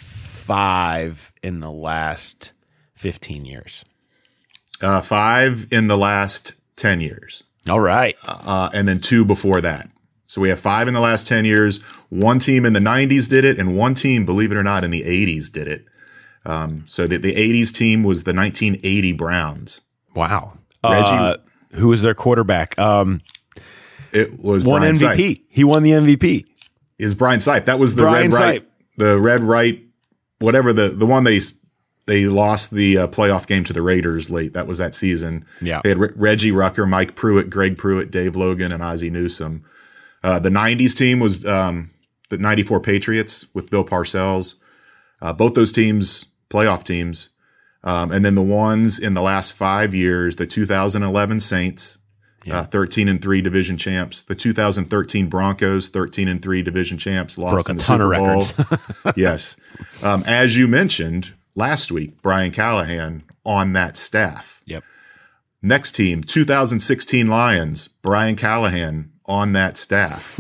five in the last fifteen years. Uh, five in the last ten years. All right. Uh, and then two before that. So we have five in the last ten years. One team in the nineties did it, and one team, believe it or not, in the eighties did it. Um, so the, the eighties team was the nineteen eighty Browns. Wow. Reggie, uh, who was their quarterback? Um, it was won Brian M V P. Sipe. He won the M V P. Is Brian Sipe. That was the Brian red right, Sipe. the red right, whatever the the one they they lost the uh, playoff game to the Raiders late. That was that season. Yeah. They had Re- Reggie Rucker, Mike Pruitt, Greg Pruitt, Dave Logan, and Ozzie Newsome. Uh, the nineties team was um, the ninety-four Patriots with Bill Parcells. Uh, both those teams, playoff teams. Um, and then the ones in the last five years, the two thousand eleven Saints, yeah. uh, thirteen and three division champs. The two thousand thirteen Broncos, thirteen and three division champs, lost Broke a in the ton Super of Bowl. records. Yes. Um, as you mentioned last week, Brian Callahan on that staff. Yep. Next team, two thousand sixteen Lions, Brian Callahan on that staff.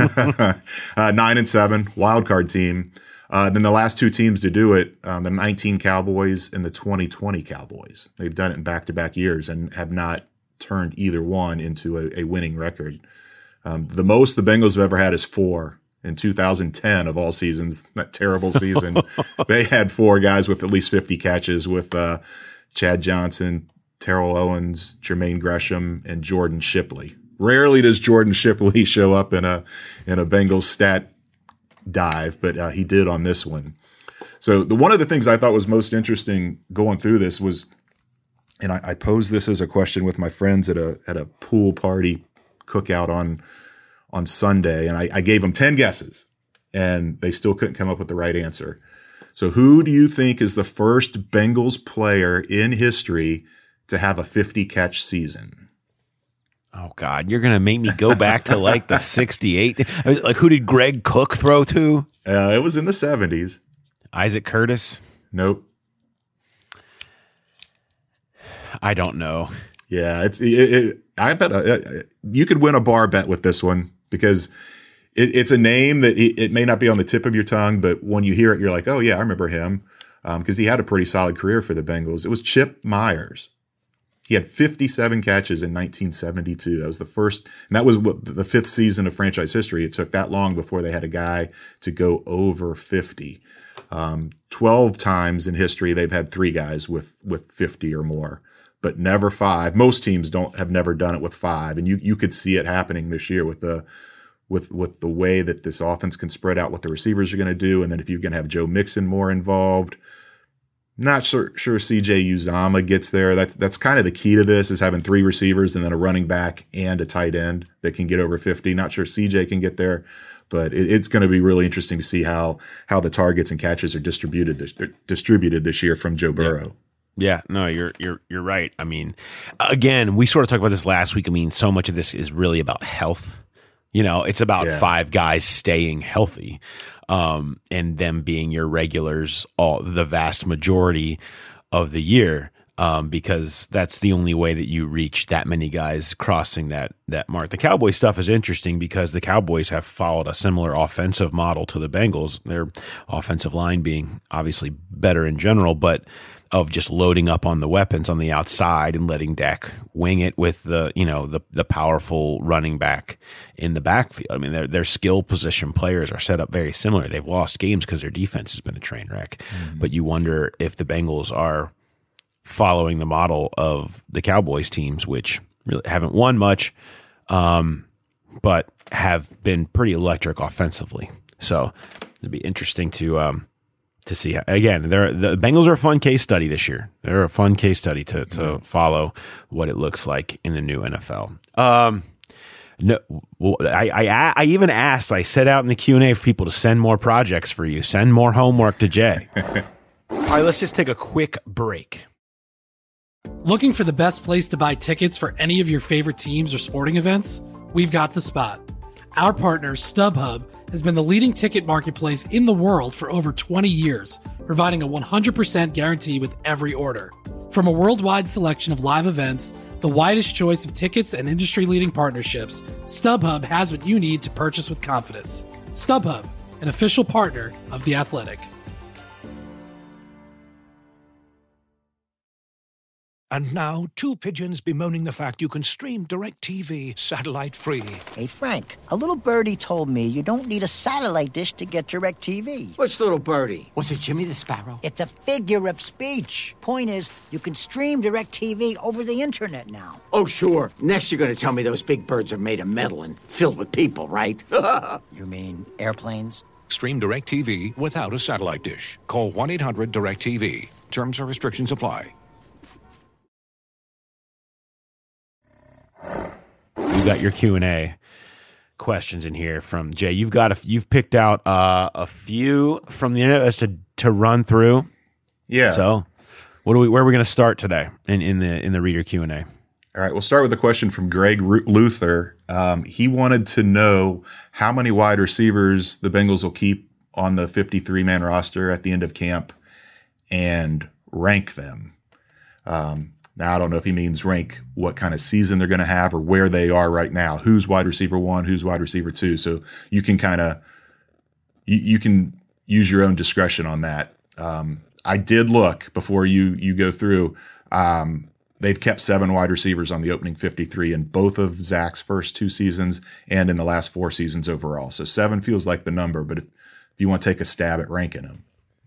uh, nine and seven, wild card team. Uh, then the last two teams to do it, um, the nineteen Cowboys and the twenty twenty Cowboys. They've done it in back-to-back years and have not turned either one into a, a winning record. Um, the most the Bengals have ever had is four. In two thousand ten, of all seasons, that terrible season, they had four guys with at least fifty catches with uh, Chad Johnson, Terrell Owens, Jermaine Gresham, and Jordan Shipley. Rarely does Jordan Shipley show up in a in a Bengals stat dive, but uh, he did on this one. So the one of the things I thought was most interesting going through this was, and I, I posed this as a question with my friends at a at a pool party cookout on on Sunday, and I, I gave them ten guesses, and they still couldn't come up with the right answer. So who do you think is the first Bengals player in history to have a fifty catch season? Oh God, you're gonna make me go back to like the sixty-eight. I mean, like, who did Greg Cook throw to? Uh, it was in the seventies. Isaac Curtis? Nope. I don't know. Yeah, it's. It, it, I bet uh, you could win a bar bet with this one because it, it's a name that it, it may not be on the tip of your tongue, but when you hear it, you're like, oh yeah, I remember him because um, he had a pretty solid career for the Bengals. It was Chip Myers. He had fifty-seven catches in nineteen seventy-two. That was the first, and that was what, the fifth season of franchise history. It took that long before they had a guy to go over fifty. Um, twelve times in history, they've had three guys with, with fifty or more, but never five. Most teams don't have never done it with five. And you, you could see it happening this year with the, with, with the way that this offense can spread out what the receivers are going to do. And then if you're going to have Joe Mixon more involved, not sure, sure C J Uzomah gets there. That's that's kind of the key to this, is having three receivers and then a running back and a tight end that can get over fifty. Not sure C J can get there, but it, it's going to be really interesting to see how how the targets and catches are distributed this, distributed this year from Joe Burrow. Yeah. yeah, no, you're you're you're right. I mean, again, we sort of talked about this last week. I mean, so much of this is really about health. You know, it's about Yeah. five guys staying healthy, um, and them being your regulars all the vast majority of the year, um, because that's the only way that you reach that many guys crossing that that mark. The Cowboys stuff is interesting because the Cowboys have followed a similar offensive model to the Bengals. Their offensive line being obviously better in general, but of just loading up on the weapons on the outside and letting Dak wing it with the, you know, the the powerful running back in the backfield. I mean, their their skill position players are set up very similar. They've lost games because their defense has been a train wreck. Mm-hmm. But you wonder if the Bengals are following the model of the Cowboys teams, which really haven't won much, um, but have been pretty electric offensively. So it'd be interesting to um, to see. How, again, they're, the Bengals are a fun case study this year. They're a fun case study to to mm-hmm. follow what it looks like in the new N F L. Um, no, well, I, I I even asked. I set out in the Q and A for people to send more projects for you. Send more homework to Jay. All right, let's just take a quick break. Looking for the best place to buy tickets for any of your favorite teams or sporting events? We've got the spot. Our partner, StubHub, has been the leading ticket marketplace in the world for over twenty years, providing a one hundred percent guarantee with every order. From a worldwide selection of live events, the widest choice of tickets and industry-leading partnerships, StubHub has what you need to purchase with confidence. StubHub, an official partner of The Athletic. And now, two pigeons bemoaning the fact you can stream DirecTV satellite-free. Hey, Frank, a little birdie told me you don't need a satellite dish to get DirecTV. What's little birdie? Was it Jimmy the Sparrow? It's a figure of speech. Point is, you can stream DirecTV over the internet now. Oh, sure. Next you're going to tell me those big birds are made of metal and filled with people, right? You mean airplanes? Stream DirecTV without a satellite dish. Call one eight hundred direct T V. Terms and restrictions apply. You got your Q and A questions in here from Jay. You've got a, you've picked out uh, a few from the internet as to to run through. Yeah. So, what do we? Where are we going to start today in, in the in the reader Q and A? All right, we'll start with a question from Greg Luther. Um, he wanted to know how many wide receivers the Bengals will keep on the fifty-three man roster at the end of camp and rank them. Um, Now, I don't know if he means rank what kind of season they're going to have or where they are right now. Who's wide receiver one, who's wide receiver two. So you can kind of, you, you can use your own discretion on that. Um, I did look before you, you go through. Um, they've kept seven wide receivers on the opening fifty-three in both of Zach's first two seasons and in the last four seasons overall. So seven feels like the number, but if, if you want to take a stab at ranking them.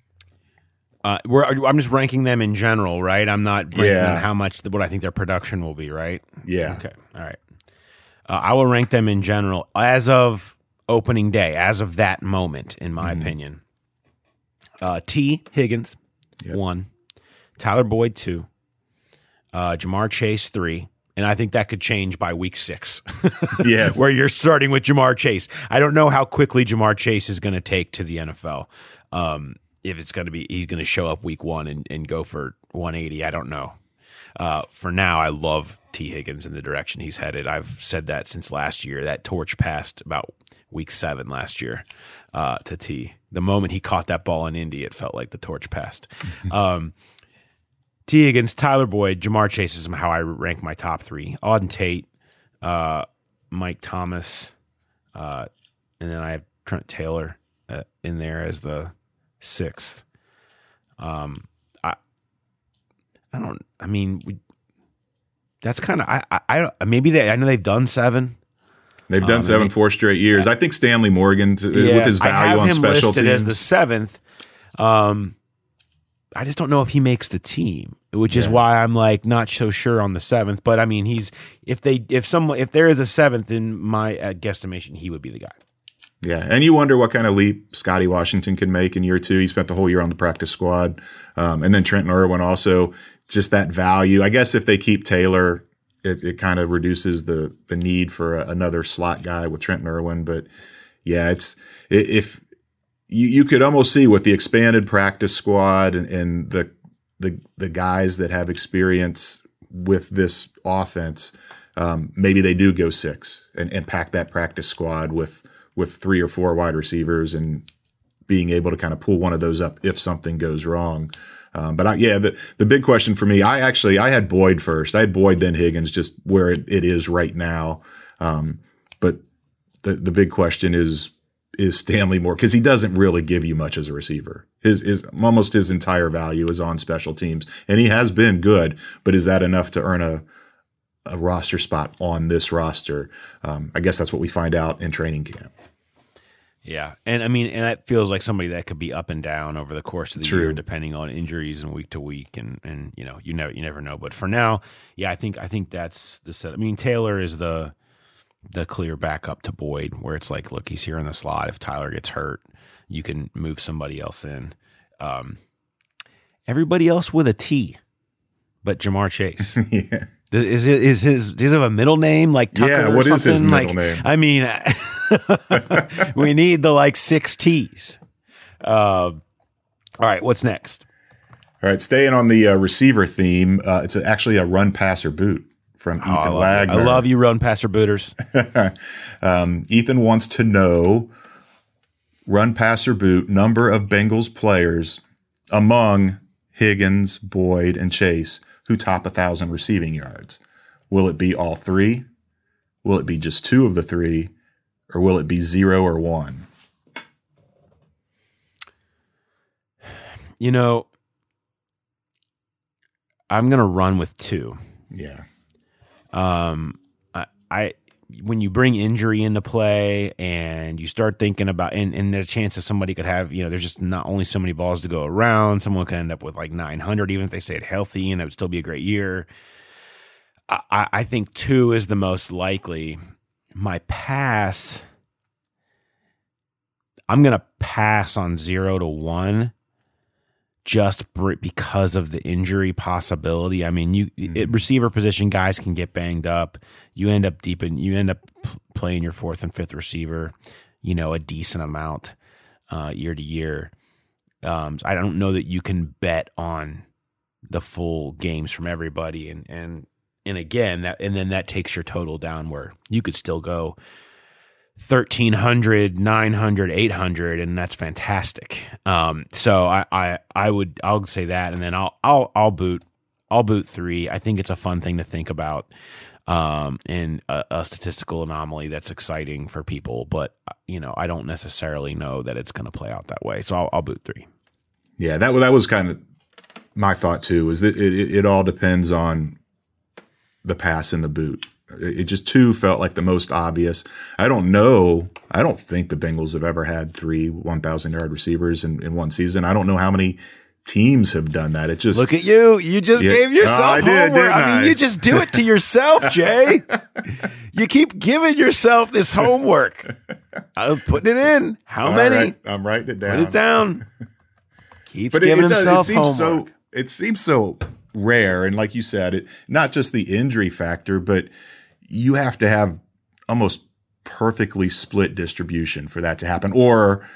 Uh, we're, I'm just ranking them in general, right? I'm not ranking Yeah. them how much, what I think their production will be, right? Yeah. Okay. All right. Uh, I will rank them in general as of opening day, as of that moment, in my Mhm. opinion. Uh, T. Higgins, Yep. one. Tyler Boyd, two. Uh, Jamar Chase, three. And I think that could change by week six. Yes. Where you're starting with Jamar Chase. I don't know how quickly Jamar Chase is going to take to the N F L. Um, if it's going to be, he's going to show up week one and, and go for one eighty. I don't know. Uh, for now, I love T. Higgins and the direction he's headed. I've said that since last year. That torch passed about week seven last year uh, to T. The moment he caught that ball in Indy, it felt like the torch passed. um, T. Higgins, Tyler Boyd, Jamar Chase is how I rank my top three. Auden Tate, uh, Mike Thomas, uh, and then I have Trent Taylor uh, in there as the sixth. Um, I, I don't. I mean, we, that's kind of. I, I, I. Maybe they. I know they've done seven. They've done um, seven maybe, four straight years. I think Stanley Morgan, to, yeah, with his value I have on him special listed teams, as the seventh. Um, I just don't know if he makes the team, which is Yeah. why I'm like not so sure on the seventh. But I mean, he's if they if some if there is a seventh in my uh, guesstimation, he would be the guy. Yeah, and you wonder what kind of leap Scotty Washington can make in year two. He spent the whole year on the practice squad, um, and then Trenton Irwin also. Just that value. I guess if they keep Taylor, it, it kind of reduces the the need for a, another slot guy with Trenton Irwin. But yeah, it's if you you could almost see with the expanded practice squad and, and the the the guys that have experience with this offense, um, maybe they do go six and, and pack that practice squad with. with three or four wide receivers and being able to kind of pull one of those up if something goes wrong. Um, but I, yeah, the, the big question for me, I actually, I had Boyd first. I had Boyd, then Higgins, just where it, it is right now. Um, but the, the big question is, is Stanley Moore, because he doesn't really give you much as a receiver. His, his, almost his entire value is on special teams, and he has been good, but is that enough to earn a, a roster spot on this roster? Um, I guess that's what we find out in training camp. Yeah, and I mean, and that feels like somebody that could be up and down over the course of the True. year, depending on injuries and week to week, and and you know, you never you never know. But for now, yeah, I think I think that's the set. I mean, Taylor is the the clear backup to Boyd, where it's like, look, he's here in the slot. If Tyler gets hurt, you can move somebody else in. Um, everybody else with a T, but Jamar Chase. Yeah. Is it is his does he have a middle name like Tucker Yeah, or what is something? his middle like, name? I mean, we need the like six T's. Uh, all right, what's next? All right, staying on the uh, receiver theme, uh, it's actually a run passer boot from Ethan Oh, I, love Wagner. I love you, run passer booters. um, Ethan wants to know run, pass, or boot, number of Bengals players among Higgins, Boyd, and Chase who top one thousand receiving yards. Will it be all three? Will it be just two of the three? Or will it be zero or one? You know, I'm going to run with two. Yeah. Um, I, I when you bring injury into play and you start thinking about, and, and there's a chance that somebody could have, you know, there's just not only so many balls to go around. Someone could end up with like nine hundred, even if they stayed healthy, and it would still be a great year. I, I think two is the most likely. My pass, I'm going to pass on zero to one. Just because of the injury possibility. I mean, you mm-hmm. it, receiver position guys can get banged up. You end up deep in, you end up playing your fourth and fifth receiver, you know, a decent amount uh, year to year. Um, I don't know that you can bet on the full games from everybody, and and and again that and then that takes your total down where you could still go thirteen hundred, nine hundred, eight hundred, and that's fantastic. Um, so I, I, I would, I'll say that, and then I'll, I'll, I'll boot, I'll boot three. I think it's a fun thing to think about, um, and a, a statistical anomaly that's exciting for people, but you know, I don't necessarily know that it's going to play out that way. So I'll, I'll boot three. Yeah. That, that was kind of my thought too, is that it, it, it all depends on the pass and the boot. It just two felt like the most obvious. I don't know. I don't think the Bengals have ever had three one thousand yard receivers in, in one season. I don't know how many teams have done that. It just look at you. You just yeah, gave yourself oh, I did, homework. I mean, I? you just do it to yourself, Jay. You keep giving yourself this homework. I'm putting it in. How All many? Right. I'm writing it down. Put it down. Keeps but giving it, it does, himself it seems homework. So, it seems so rare, and like you said, it not just the injury factor, but you have to have almost perfectly split distribution for that to happen, or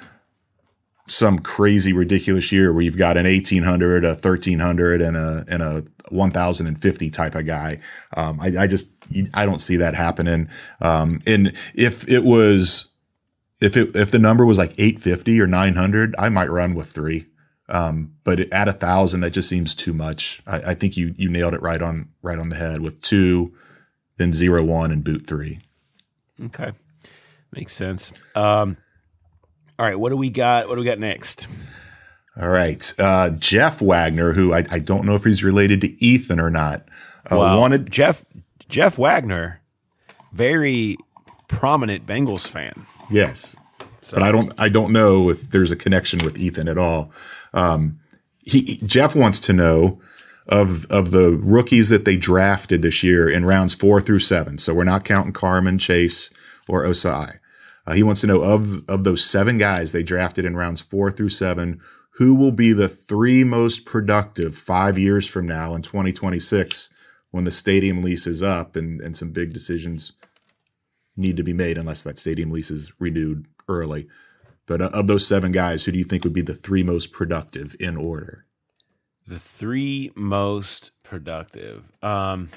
some crazy ridiculous year where you've got an eighteen hundred, a thirteen hundred, and a and a one thousand fifty type of guy. Um, I, I just I don't see that happening. Um, and if it was if it if the number was like eight fifty or nine hundred, I might run with three. Um, but at a thousand, that just seems too much. I, I think you you nailed it right on right on the head with two. Then zero one and boot three. Okay, makes sense. Um, all right, what do we got? What do we got next? All right, uh, Jeff Wagner, who I, I don't know if he's related to Ethan or not. Uh, well, wanted Jeff Jeff Wagner, very prominent Bengals fan. Yes, so. But I don't I don't know if there's a connection with Ethan at all. Um, he Jeff wants to know. Of of the rookies that they drafted this year in rounds four through seven. So we're not counting Carmen, Chase, or Osai. Uh, he wants to know of, of those seven guys they drafted in rounds four through seven, who will be the three most productive five years from now in twenty twenty-six when the stadium lease is up and, and some big decisions need to be made unless that stadium lease is renewed early. But uh, of those seven guys, who do you think would be the three most productive in order? The three most productive. Um,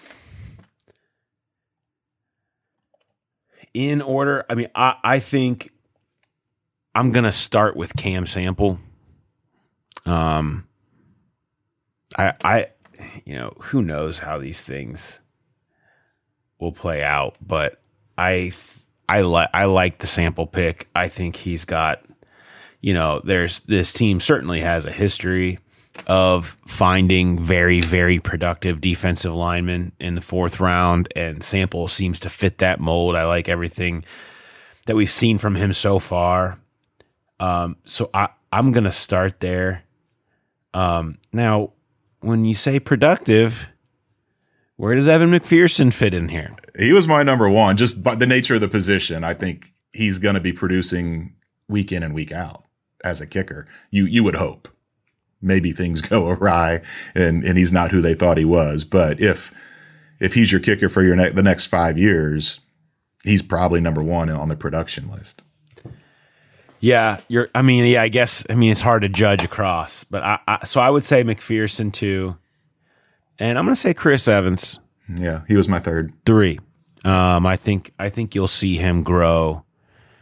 in order, I mean, I, I think I'm going to start with Cam Sample. Um, I, I, you know, who knows how these things will play out, but I, I like, I like the Sample pick. I think he's got, you know, there's this team certainly has a history of finding very, very productive defensive linemen in the fourth round, and Sample seems to fit that mold. I like everything that we've seen from him so far. Um, so I, I'm going to start there. Um, now, when you say productive, where does Evan McPherson fit in here? He was my number one, just by the nature of the position. I think he's going to be producing week in and week out as a kicker. You, you would hope. Maybe things go awry and, and he's not who they thought he was. But if if he's your kicker for your ne- the next five years, he's probably number one on the production list. Yeah, you're. I mean, yeah, I guess. I mean, it's hard to judge across, but I, I so I would say McPherson two, and I'm going to say Chris Evans. Yeah, he was my third. Three. Um, I think I think you'll see him grow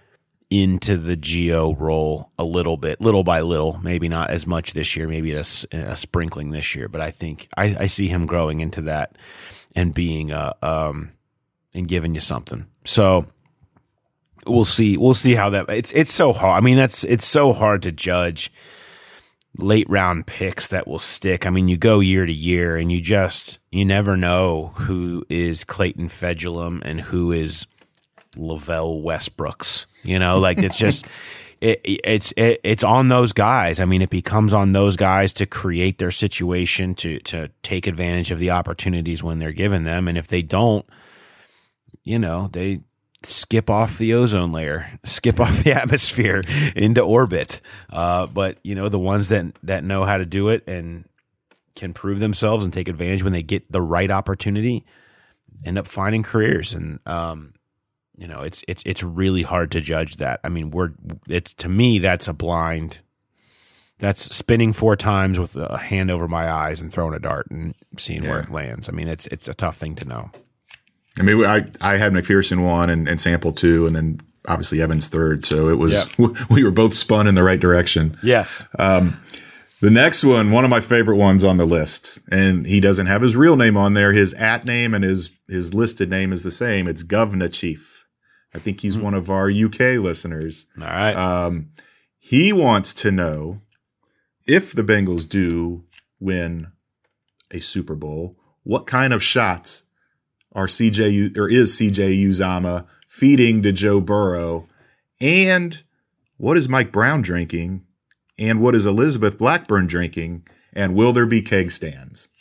into the Gio role a little bit, little by little. Maybe not as much this year, maybe a, a sprinkling this year, but I think I, I see him growing into that and being a um and giving you something. So we'll see. We'll see how that. It's it's so hard. I mean, that's it's so hard to judge late round picks that will stick. I mean, you go year to year, and you just you never know who is Clayton Fejedelem and who is Lavelle Westbrooks. You know, like it's just it, it's it, it's on those guys. I mean, it becomes on those guys to create their situation, to to take advantage of the opportunities when they're given them, and if they don't, you know, they skip off the ozone layer, skip off the atmosphere into orbit. Uh, but you know, the ones that that know how to do it and can prove themselves and take advantage when they get the right opportunity end up finding careers. And um, you know, it's it's it's really hard to judge that. I mean, we're it's to me that's a blind. That's spinning four times with a hand over my eyes and throwing a dart and seeing yeah. where it lands. I mean, it's it's a tough thing to know. I mean, I, I had McPherson one and, and Sample two, and then obviously Evans third. So it was yep. we were both spun in the right direction. Yes. Um, the next one, one of my favorite ones on the list, and he doesn't have his real name on there. His at name and his his listed name is the same. It's Govna Chief. I think he's mm-hmm. one of our U K listeners. All right. Um, he wants to know if the Bengals do win a Super Bowl, what kind of shots are C J or is C J Uzomah feeding to Joe Burrow, and what is Mike Brown drinking, and what is Elizabeth Blackburn drinking, and will there be keg stands?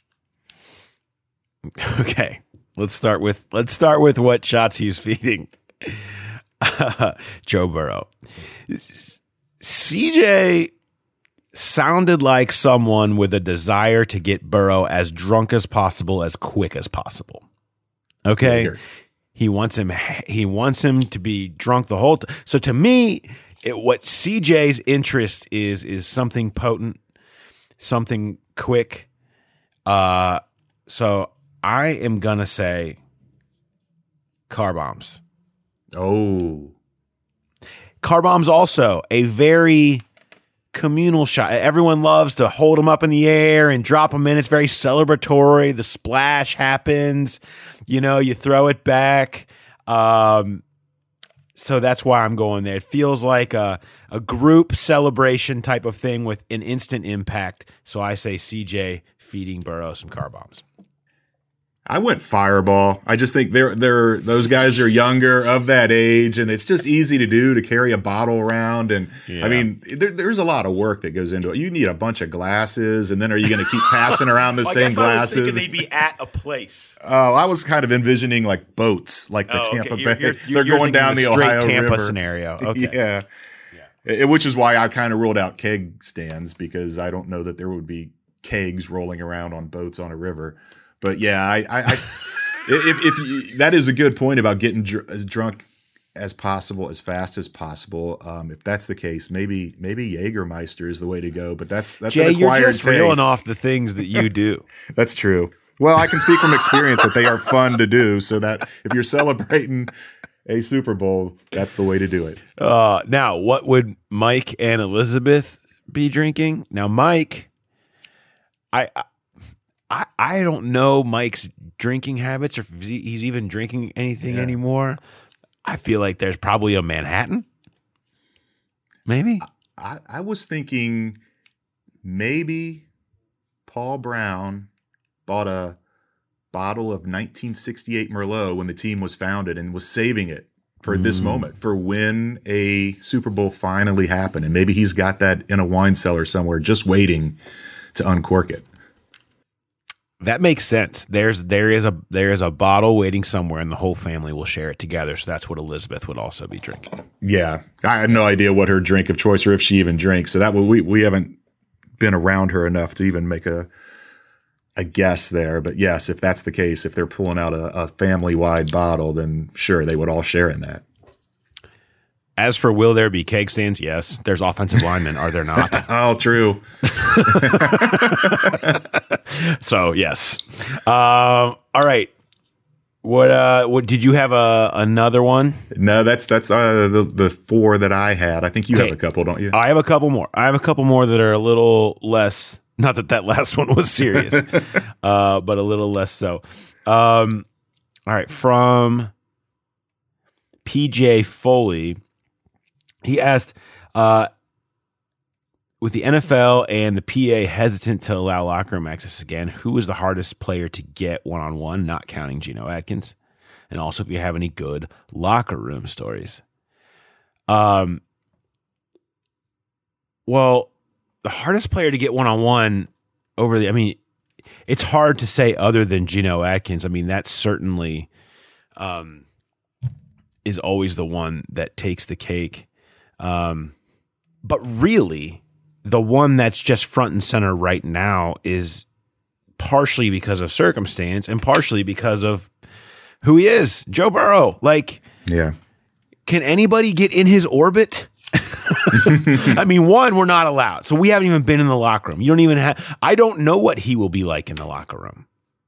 Okay, let's start with let's start with what shots he's feeding uh, Joe Burrow. C J sounded like someone with a desire to get Burrow as drunk as possible, as quick as possible. Okay, Later. he wants him. He wants him to be drunk the whole time. So to me, it, what C J's interest is is something potent, something quick. Uh, so I am gonna say car bombs. Oh, car bombs also a very communal shot. Everyone loves to hold them up in the air and drop them in. It's very celebratory. The splash happens. You know, you throw it back. Um, so that's why I'm going there. It feels like a, a group celebration type of thing with an instant impact. So I say C J feeding Burrow some car bombs. I went Fireball. I just think they're they're those guys are younger, of that age, and it's just easy to do to carry a bottle around. And yeah. I mean, there, there's a lot of work that goes into it. You need a bunch of glasses, and then are you going to keep passing around the well, same I guess glasses? I was thinking they'd be at a place. Oh, I was kind of envisioning like boats, like the oh, Tampa okay. Bay. You're, you're, they're you're going down the, the straight Ohio Tampa River scenario. Okay. Yeah. yeah, which is why I kind of ruled out keg stands, because I don't know that there would be kegs rolling around on boats on a river. But yeah, I. I, I If, if that is a good point about getting dr- as drunk as possible, as fast as possible. Um, if that's the case, maybe maybe Jägermeister is the way to go. But that's that's Jay, an acquired you're just taste. reeling off the things that you do. That's true. Well, I can speak from experience that they are fun to do. So that if you're celebrating a Super Bowl, that's the way to do it. Uh, now, what would Mike and Elizabeth be drinking? Now, Mike, I. I, I don't know Mike's drinking habits, or if he's even drinking anything yeah. anymore. I feel like there's probably a Manhattan. Maybe. I, I was thinking maybe Paul Brown bought a bottle of nineteen sixty-eight Merlot when the team was founded and was saving it for mm. this moment, for when a Super Bowl finally happened. And maybe he's got that in a wine cellar somewhere just waiting to uncork it. That makes sense. There's there is a there is a bottle waiting somewhere, and the whole family will share it together. So that's what Elizabeth would also be drinking. Yeah, I have no idea what her drink of choice, or if she even drinks. So that we we haven't been around her enough to even make a a guess there. But yes, if that's the case, if they're pulling out a, a family wide bottle, then sure, they would all share in that. As for will there be keg stands? Yes. There's offensive linemen, are there not? Oh, true. So, yes. Um, all right. What uh what did you have a another one? No, that's that's uh the the four that I had. I think you Okay. have a couple, don't you? I have a couple more. I have a couple more that are a little less, not that that last one was serious, uh, but a little less so. Um, all right, from P J Foley, he asked, uh, with the N F L and the P A hesitant to allow locker room access again, who is the hardest player to get one-on-one, not counting Geno Atkins? And also if you have any good locker room stories. Um, well, the hardest player to get one-on-one over the, I mean, it's hard to say other than Geno Atkins. I mean, that's certainly um, is always the one that takes the cake. Um, but really, the one that's just front and center right now is partially because of circumstance and partially because of who he is, Joe Burrow. Like, yeah, can anybody get in his orbit? I mean, one, we're not allowed. So we haven't even been in the locker room. You don't even have, I don't know what he will be like in the locker room.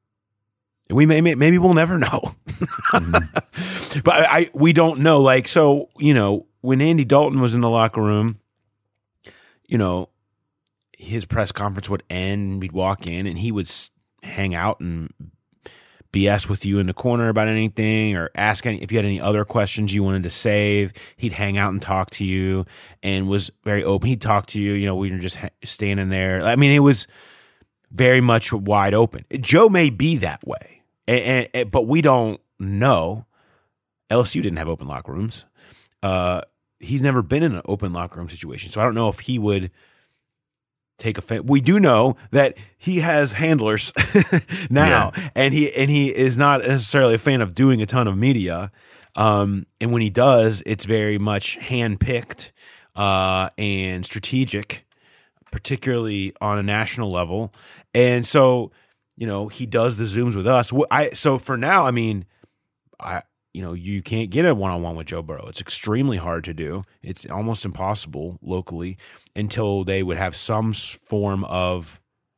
We may, may maybe we'll never know. mm-hmm. But I, I, we don't know. Like, so, you know, when Andy Dalton was in the locker room, you know, his press conference would end, we'd walk in, and he would s- hang out and B S with you in the corner about anything, or ask any, if you had any other questions you wanted to save. He'd hang out and talk to you, and was very open. He'd talk to you. You know, we were just ha- standing there. I mean, it was very much wide open. Joe may be that way, and, and, and, but we don't know. L S U didn't have open locker rooms. Uh, he's never been in an open locker room situation, so I don't know if he would take offense. We do know that he has handlers now, yeah. and he and he is not necessarily a fan of doing a ton of media. Um, and when he does, it's very much handpicked uh, and strategic, particularly on a national level. And so, you know, he does the Zooms with us. I so for now, I mean, I. You know, you can't get a one-on-one with Joe Burrow. It's extremely hard to do. It's almost impossible locally until they would have some form of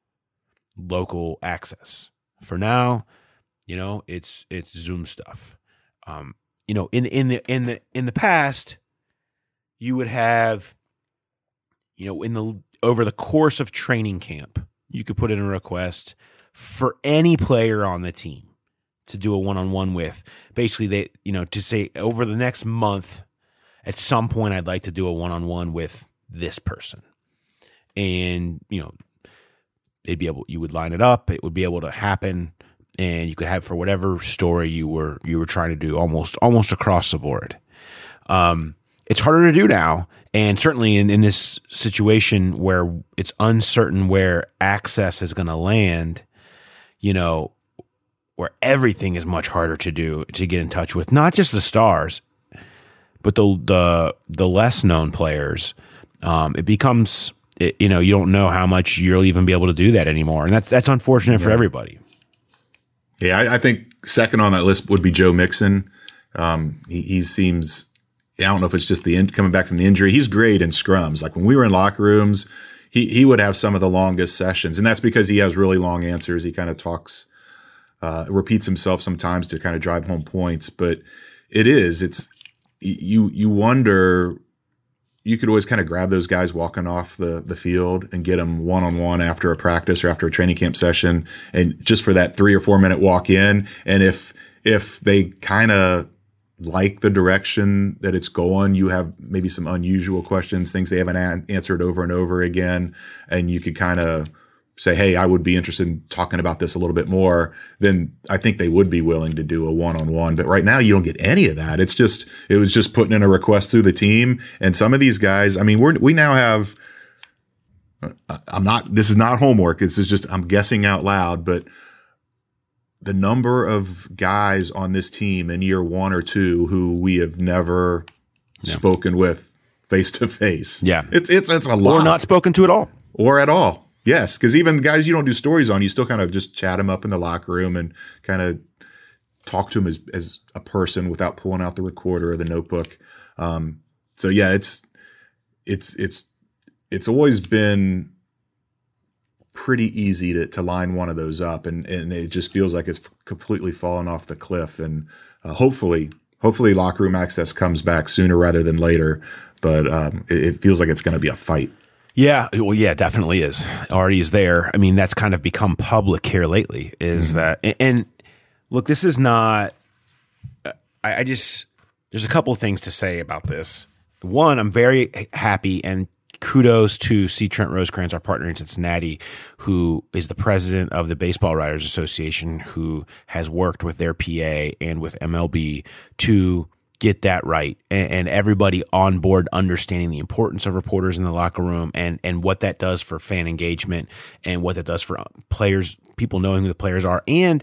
local access. For now, you know, it's it's Zoom stuff. Um, you know, in in the in the in the past, you would have, you know, in the over the course of training camp, you could put in a request for any player on the team to do a one-on-one with. Basically, they, you know, to say over the next month, at some point, I'd like to do a one-on-one with this person. And, you know, they'd be able, you would line it up, it would be able to happen, and you could have for whatever story you were, you were trying to do, almost, almost across the board. Um, it's harder to do now. And certainly in, in this situation where it's uncertain where access is going to land, you know, where everything is much harder to do, to get in touch with, not just the stars, but the the the less known players. Um, it becomes, it, you know, you don't know how much you'll even be able to do that anymore, and that's that's unfortunate yeah. for everybody. Yeah, I, I think second on that list would be Joe Mixon. Um, he, he seems, I don't know if it's just the in, coming back from the injury. He's great in scrums. Like when we were in locker rooms, he he would have some of the longest sessions, and that's because he has really long answers. He kind of talks. Uh, repeats himself sometimes to kind of drive home points, but it is, it's, you, you wonder, you could always kind of grab those guys walking off the, the field and get them one-on-one after a practice or after a training camp session. And just for that three or four minute walk in. And if, if they kind of like the direction that it's going, you have maybe some unusual questions, things they haven't a- answered over and over again. And you could kind of say, hey, I would be interested in talking about this a little bit more, then I think they would be willing to do a one-on-one. But right now you don't get any of that. It's just, it was just putting in a request through the team. And some of these guys, I mean, we're, we now have, I'm not, this is not homework. This is just, I'm guessing out loud, but the number of guys on this team in year one or two who we have never yeah. spoken with face to face. Yeah. It's, it's, it's a lot. Or not spoken to at all. Or at all. Yes, because even the guys you don't do stories on, you still kind of just chat them up in the locker room and kind of talk to them as, as a person without pulling out the recorder or the notebook. Um, so yeah, it's it's it's it's always been pretty easy to, to line one of those up, and, and it just feels like it's completely fallen off the cliff. And uh, hopefully, hopefully locker room access comes back sooner rather than later. But um, it, it feels like it's going to be a fight. Yeah, well, yeah, definitely is. Already is there. I mean, that's kind of become public here lately. Is mm-hmm. that and, and look, this is not. I, I just there's a couple of things to say about this. One, I'm very happy and kudos to C. Trent Rosecrans, our partner in Cincinnati, who is the president of the Baseball Writers Association, who has worked with their P A and with M L B to get that right, and, and everybody on board understanding the importance of reporters in the locker room and and what that does for fan engagement and what that does for players, people knowing who the players are, and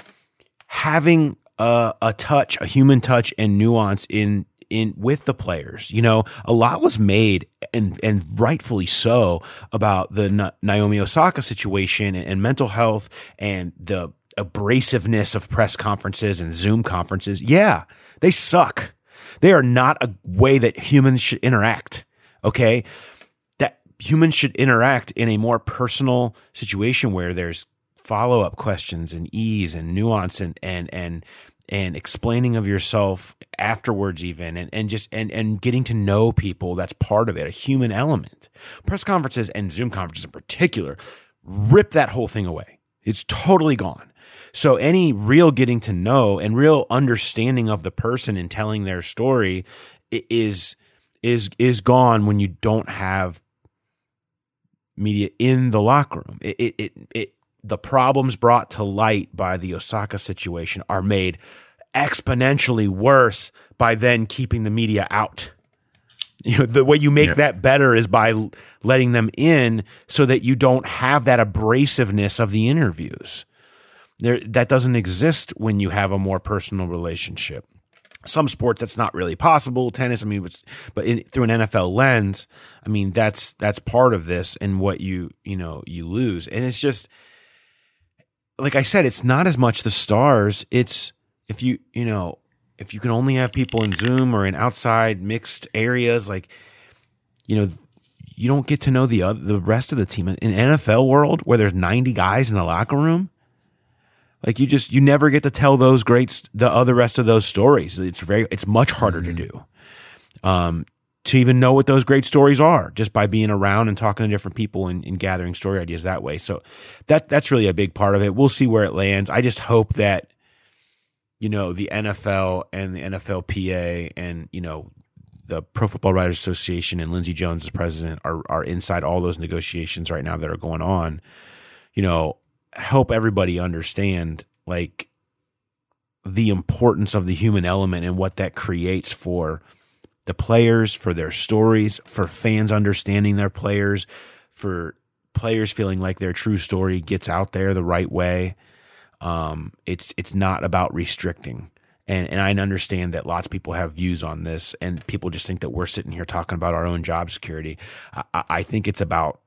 having a, a touch, a human touch and nuance in in with the players. You know, a lot was made and and rightfully so about the Na- Naomi Osaka situation and, and mental health and the abrasiveness of press conferences and Zoom conferences. Yeah, they suck. They are not a way that humans should interact. Okay, that humans should interact in a more personal situation where there's follow-up questions and ease and nuance and and and and explaining of yourself afterwards even and, and just and, and getting to know people. That's part of it, a human element. Press conferences and Zoom conferences in particular rip that whole thing away. It's totally gone. So any real getting to know and real understanding of the person and telling their story is is is gone when you don't have media in the locker room. It it it, it the problems brought to light by the Osaka situation are made exponentially worse by then keeping the media out. You know, the way you make yeah. that better is by letting them in so that you don't have that abrasiveness of the interviews. There, that doesn't exist when you have a more personal relationship. Some sports that's not really possible. Tennis, I mean, but in, through an N F L lens, I mean that's that's part of this and what you you know you lose. And it's just like I said, it's not as much the stars. It's if you you know if you can only have people in Zoom or in outside mixed areas, like you know you don't get to know the other, the rest of the team in an N F L world where there's ninety guys in the locker room. Like you just, you never get to tell those great, the other rest of those stories. It's very, it's much harder mm-hmm. to do, um, to even know what those great stories are just by being around and talking to different people and, and gathering story ideas that way. So that, that's really a big part of it. We'll see where it lands. I just hope that, you know, the N F L and the N F L P A and, you know, the Pro Football Writers Association and Lindsey Jones as president are, are inside all those negotiations right now that are going on, you know, help everybody understand like the importance of the human element and what that creates for the players, for their stories, for fans understanding their players, for players feeling like their true story gets out there the right way. Um, it's it's not about restricting. And and I understand that lots of people have views on this and people just think that we're sitting here talking about our own job security. I, I think it's about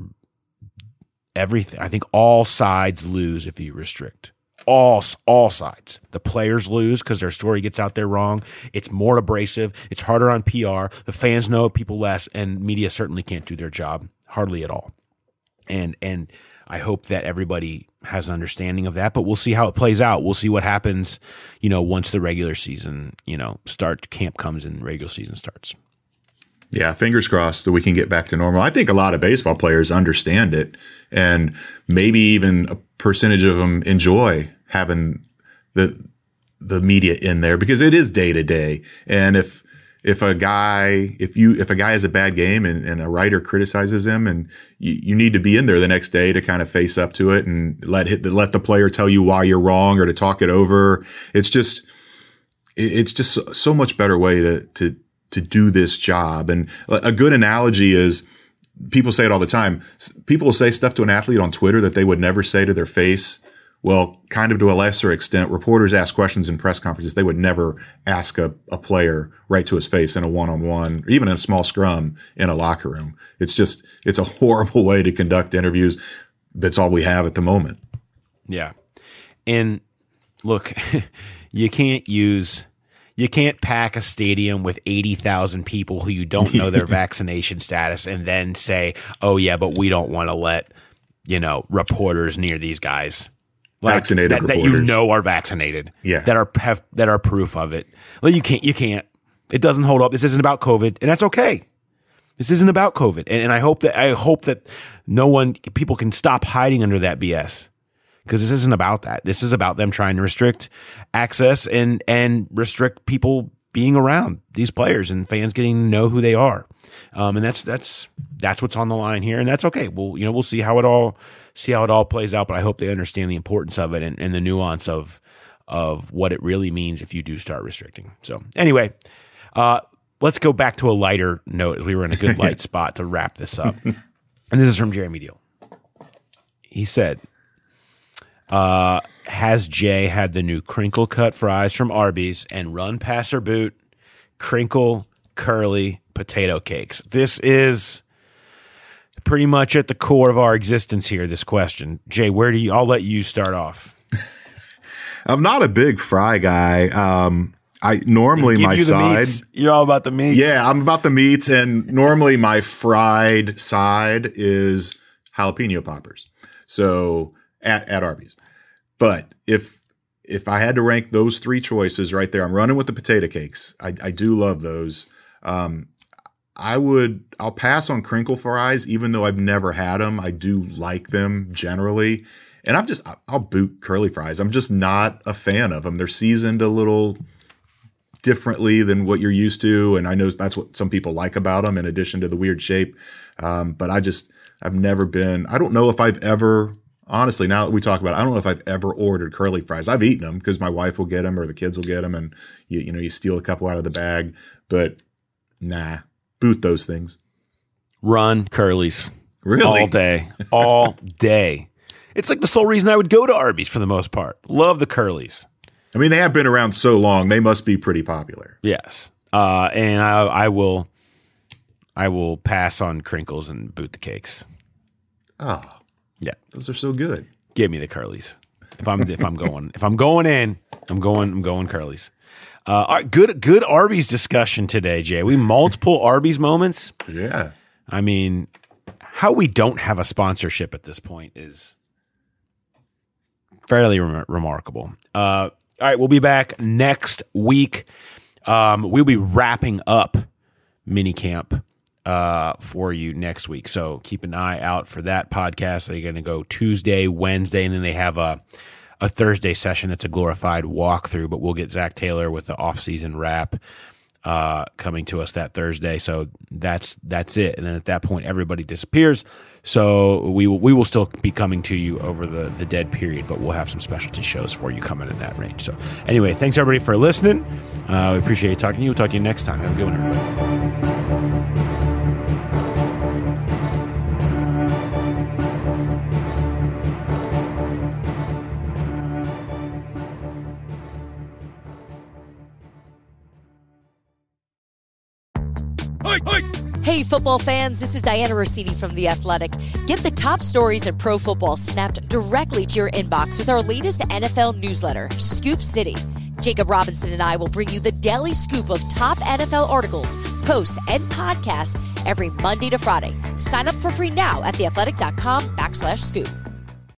everything. I think all sides lose if you restrict. All all sides. The players lose because their story gets out there wrong. It's more abrasive. It's harder on P R. The fans know people less, and media certainly can't do their job hardly at all. And and I hope that everybody has an understanding of that. But we'll see how it plays out. We'll see what happens. You know, once the regular season, you know, start camp comes and regular season starts. Yeah, fingers crossed that we can get back to normal. I think a lot of baseball players understand it, and maybe even a percentage of them enjoy having the the media in there because it is day to day. And if if a guy if you if a guy has a bad game and, and a writer criticizes him, and you, you need to be in there the next day to kind of face up to it and let hit, let the player tell you why you're wrong or to talk it over. It's just it's just so much better way to to. to do this job. And a good analogy is people say it all the time. People will say stuff to an athlete on Twitter that they would never say to their face. Well, kind of to a lesser extent, reporters ask questions in press conferences they would never ask a, a player right to his face in a one-on-one or even in a small scrum in a locker room. It's just, it's a horrible way to conduct interviews. That's all we have at the moment. Yeah. And look, you can't use... You can't pack a stadium with eighty thousand people who you don't know their vaccination status and then say, oh, yeah, but we don't want to let you know, reporters near these guys. Like, vaccinated that, that you know are vaccinated. Yeah. That are have, that are proof of it. Like you can't you can't. It doesn't hold up. This isn't about COVID, and that's okay. This isn't about COVID. And, and I hope that I hope that no one people can stop hiding under that B S. Because this isn't about that. This is about them trying to restrict access and and restrict people being around these players and fans getting to know who they are. Um, and that's that's that's what's on the line here, and that's okay. We'll you know we'll see how it all see how it all plays out. But I hope they understand the importance of it and, and the nuance of of what it really means if you do start restricting. So anyway, uh, let's go back to a lighter note, as we were in a good light spot to wrap this up. And this is from Jeremy Deal. He said, uh, "Has Jay had the new crinkle cut fries from Arby's and run passer boot crinkle curly potato cakes?" This is pretty much at the core of our existence here, this question. Jay, where do you, I'll let you start off. I'm not a big fry guy. Um, I normally my you side, meats. You're all about the meats. Yeah, I'm about the meats. And normally my fried side is jalapeno poppers. So at, at Arby's, but if, if I had to rank those three choices right there, I'm running with the potato cakes. I, I do love those. Um, I would, I'll pass on crinkle fries, even though I've never had them. I do like them generally. And I'm just, I'll boot curly fries. I'm just not a fan of them. They're seasoned a little differently than what you're used to. And I know that's what some people like about them, in addition to the weird shape. Um, but I just, I've never been, I don't know if I've ever, honestly, now that we talk about it, I don't know if I've ever ordered curly fries. I've eaten them because my wife will get them or the kids will get them, and you, you know, you steal a couple out of the bag, but nah, boot those things. Run Curly's. Really? All day. All day. It's like the sole reason I would go to Arby's for the most part. Love the Curly's. I mean, they have been around so long, they must be pretty popular. Yes. Uh, and I, I will I will pass on crinkles and boot the cakes. Oh. Yeah. Those are so good. Give me the Curly's. If I'm if I'm going if I'm going in, I'm going I'm going Curly's. Uh, all right, good good Arby's discussion today, Jay. We multiple Arby's moments. Yeah. I mean, how we don't have a sponsorship at this point is fairly rem- remarkable. Uh, all right, we'll be back next week. Um, we'll be wrapping up minicamp uh, for you next week. So keep an eye out for that podcast. They're going to go Tuesday, Wednesday, and then they have a a Thursday session. It's a glorified walkthrough, but we'll get Zach Taylor with the off-season wrap uh, coming to us that Thursday. So that's that's it. And then at that point, everybody disappears. So we will, we will still be coming to you over the, the dead period, but we'll have some specialty shows for you coming in that range. So anyway, thanks everybody for listening. Uh, we appreciate talking to you. We'll talk to you next time. Have a good one, everybody. Hey, football fans, this is Diana Rossini from The Athletic. Get the top stories in pro football snapped directly to your inbox with our latest N F L newsletter, Scoop City. Jacob Robinson and I will bring you the daily scoop of top N F L articles, posts, and podcasts every Monday to Friday. Sign up for free now at theathletic.com backslash scoop.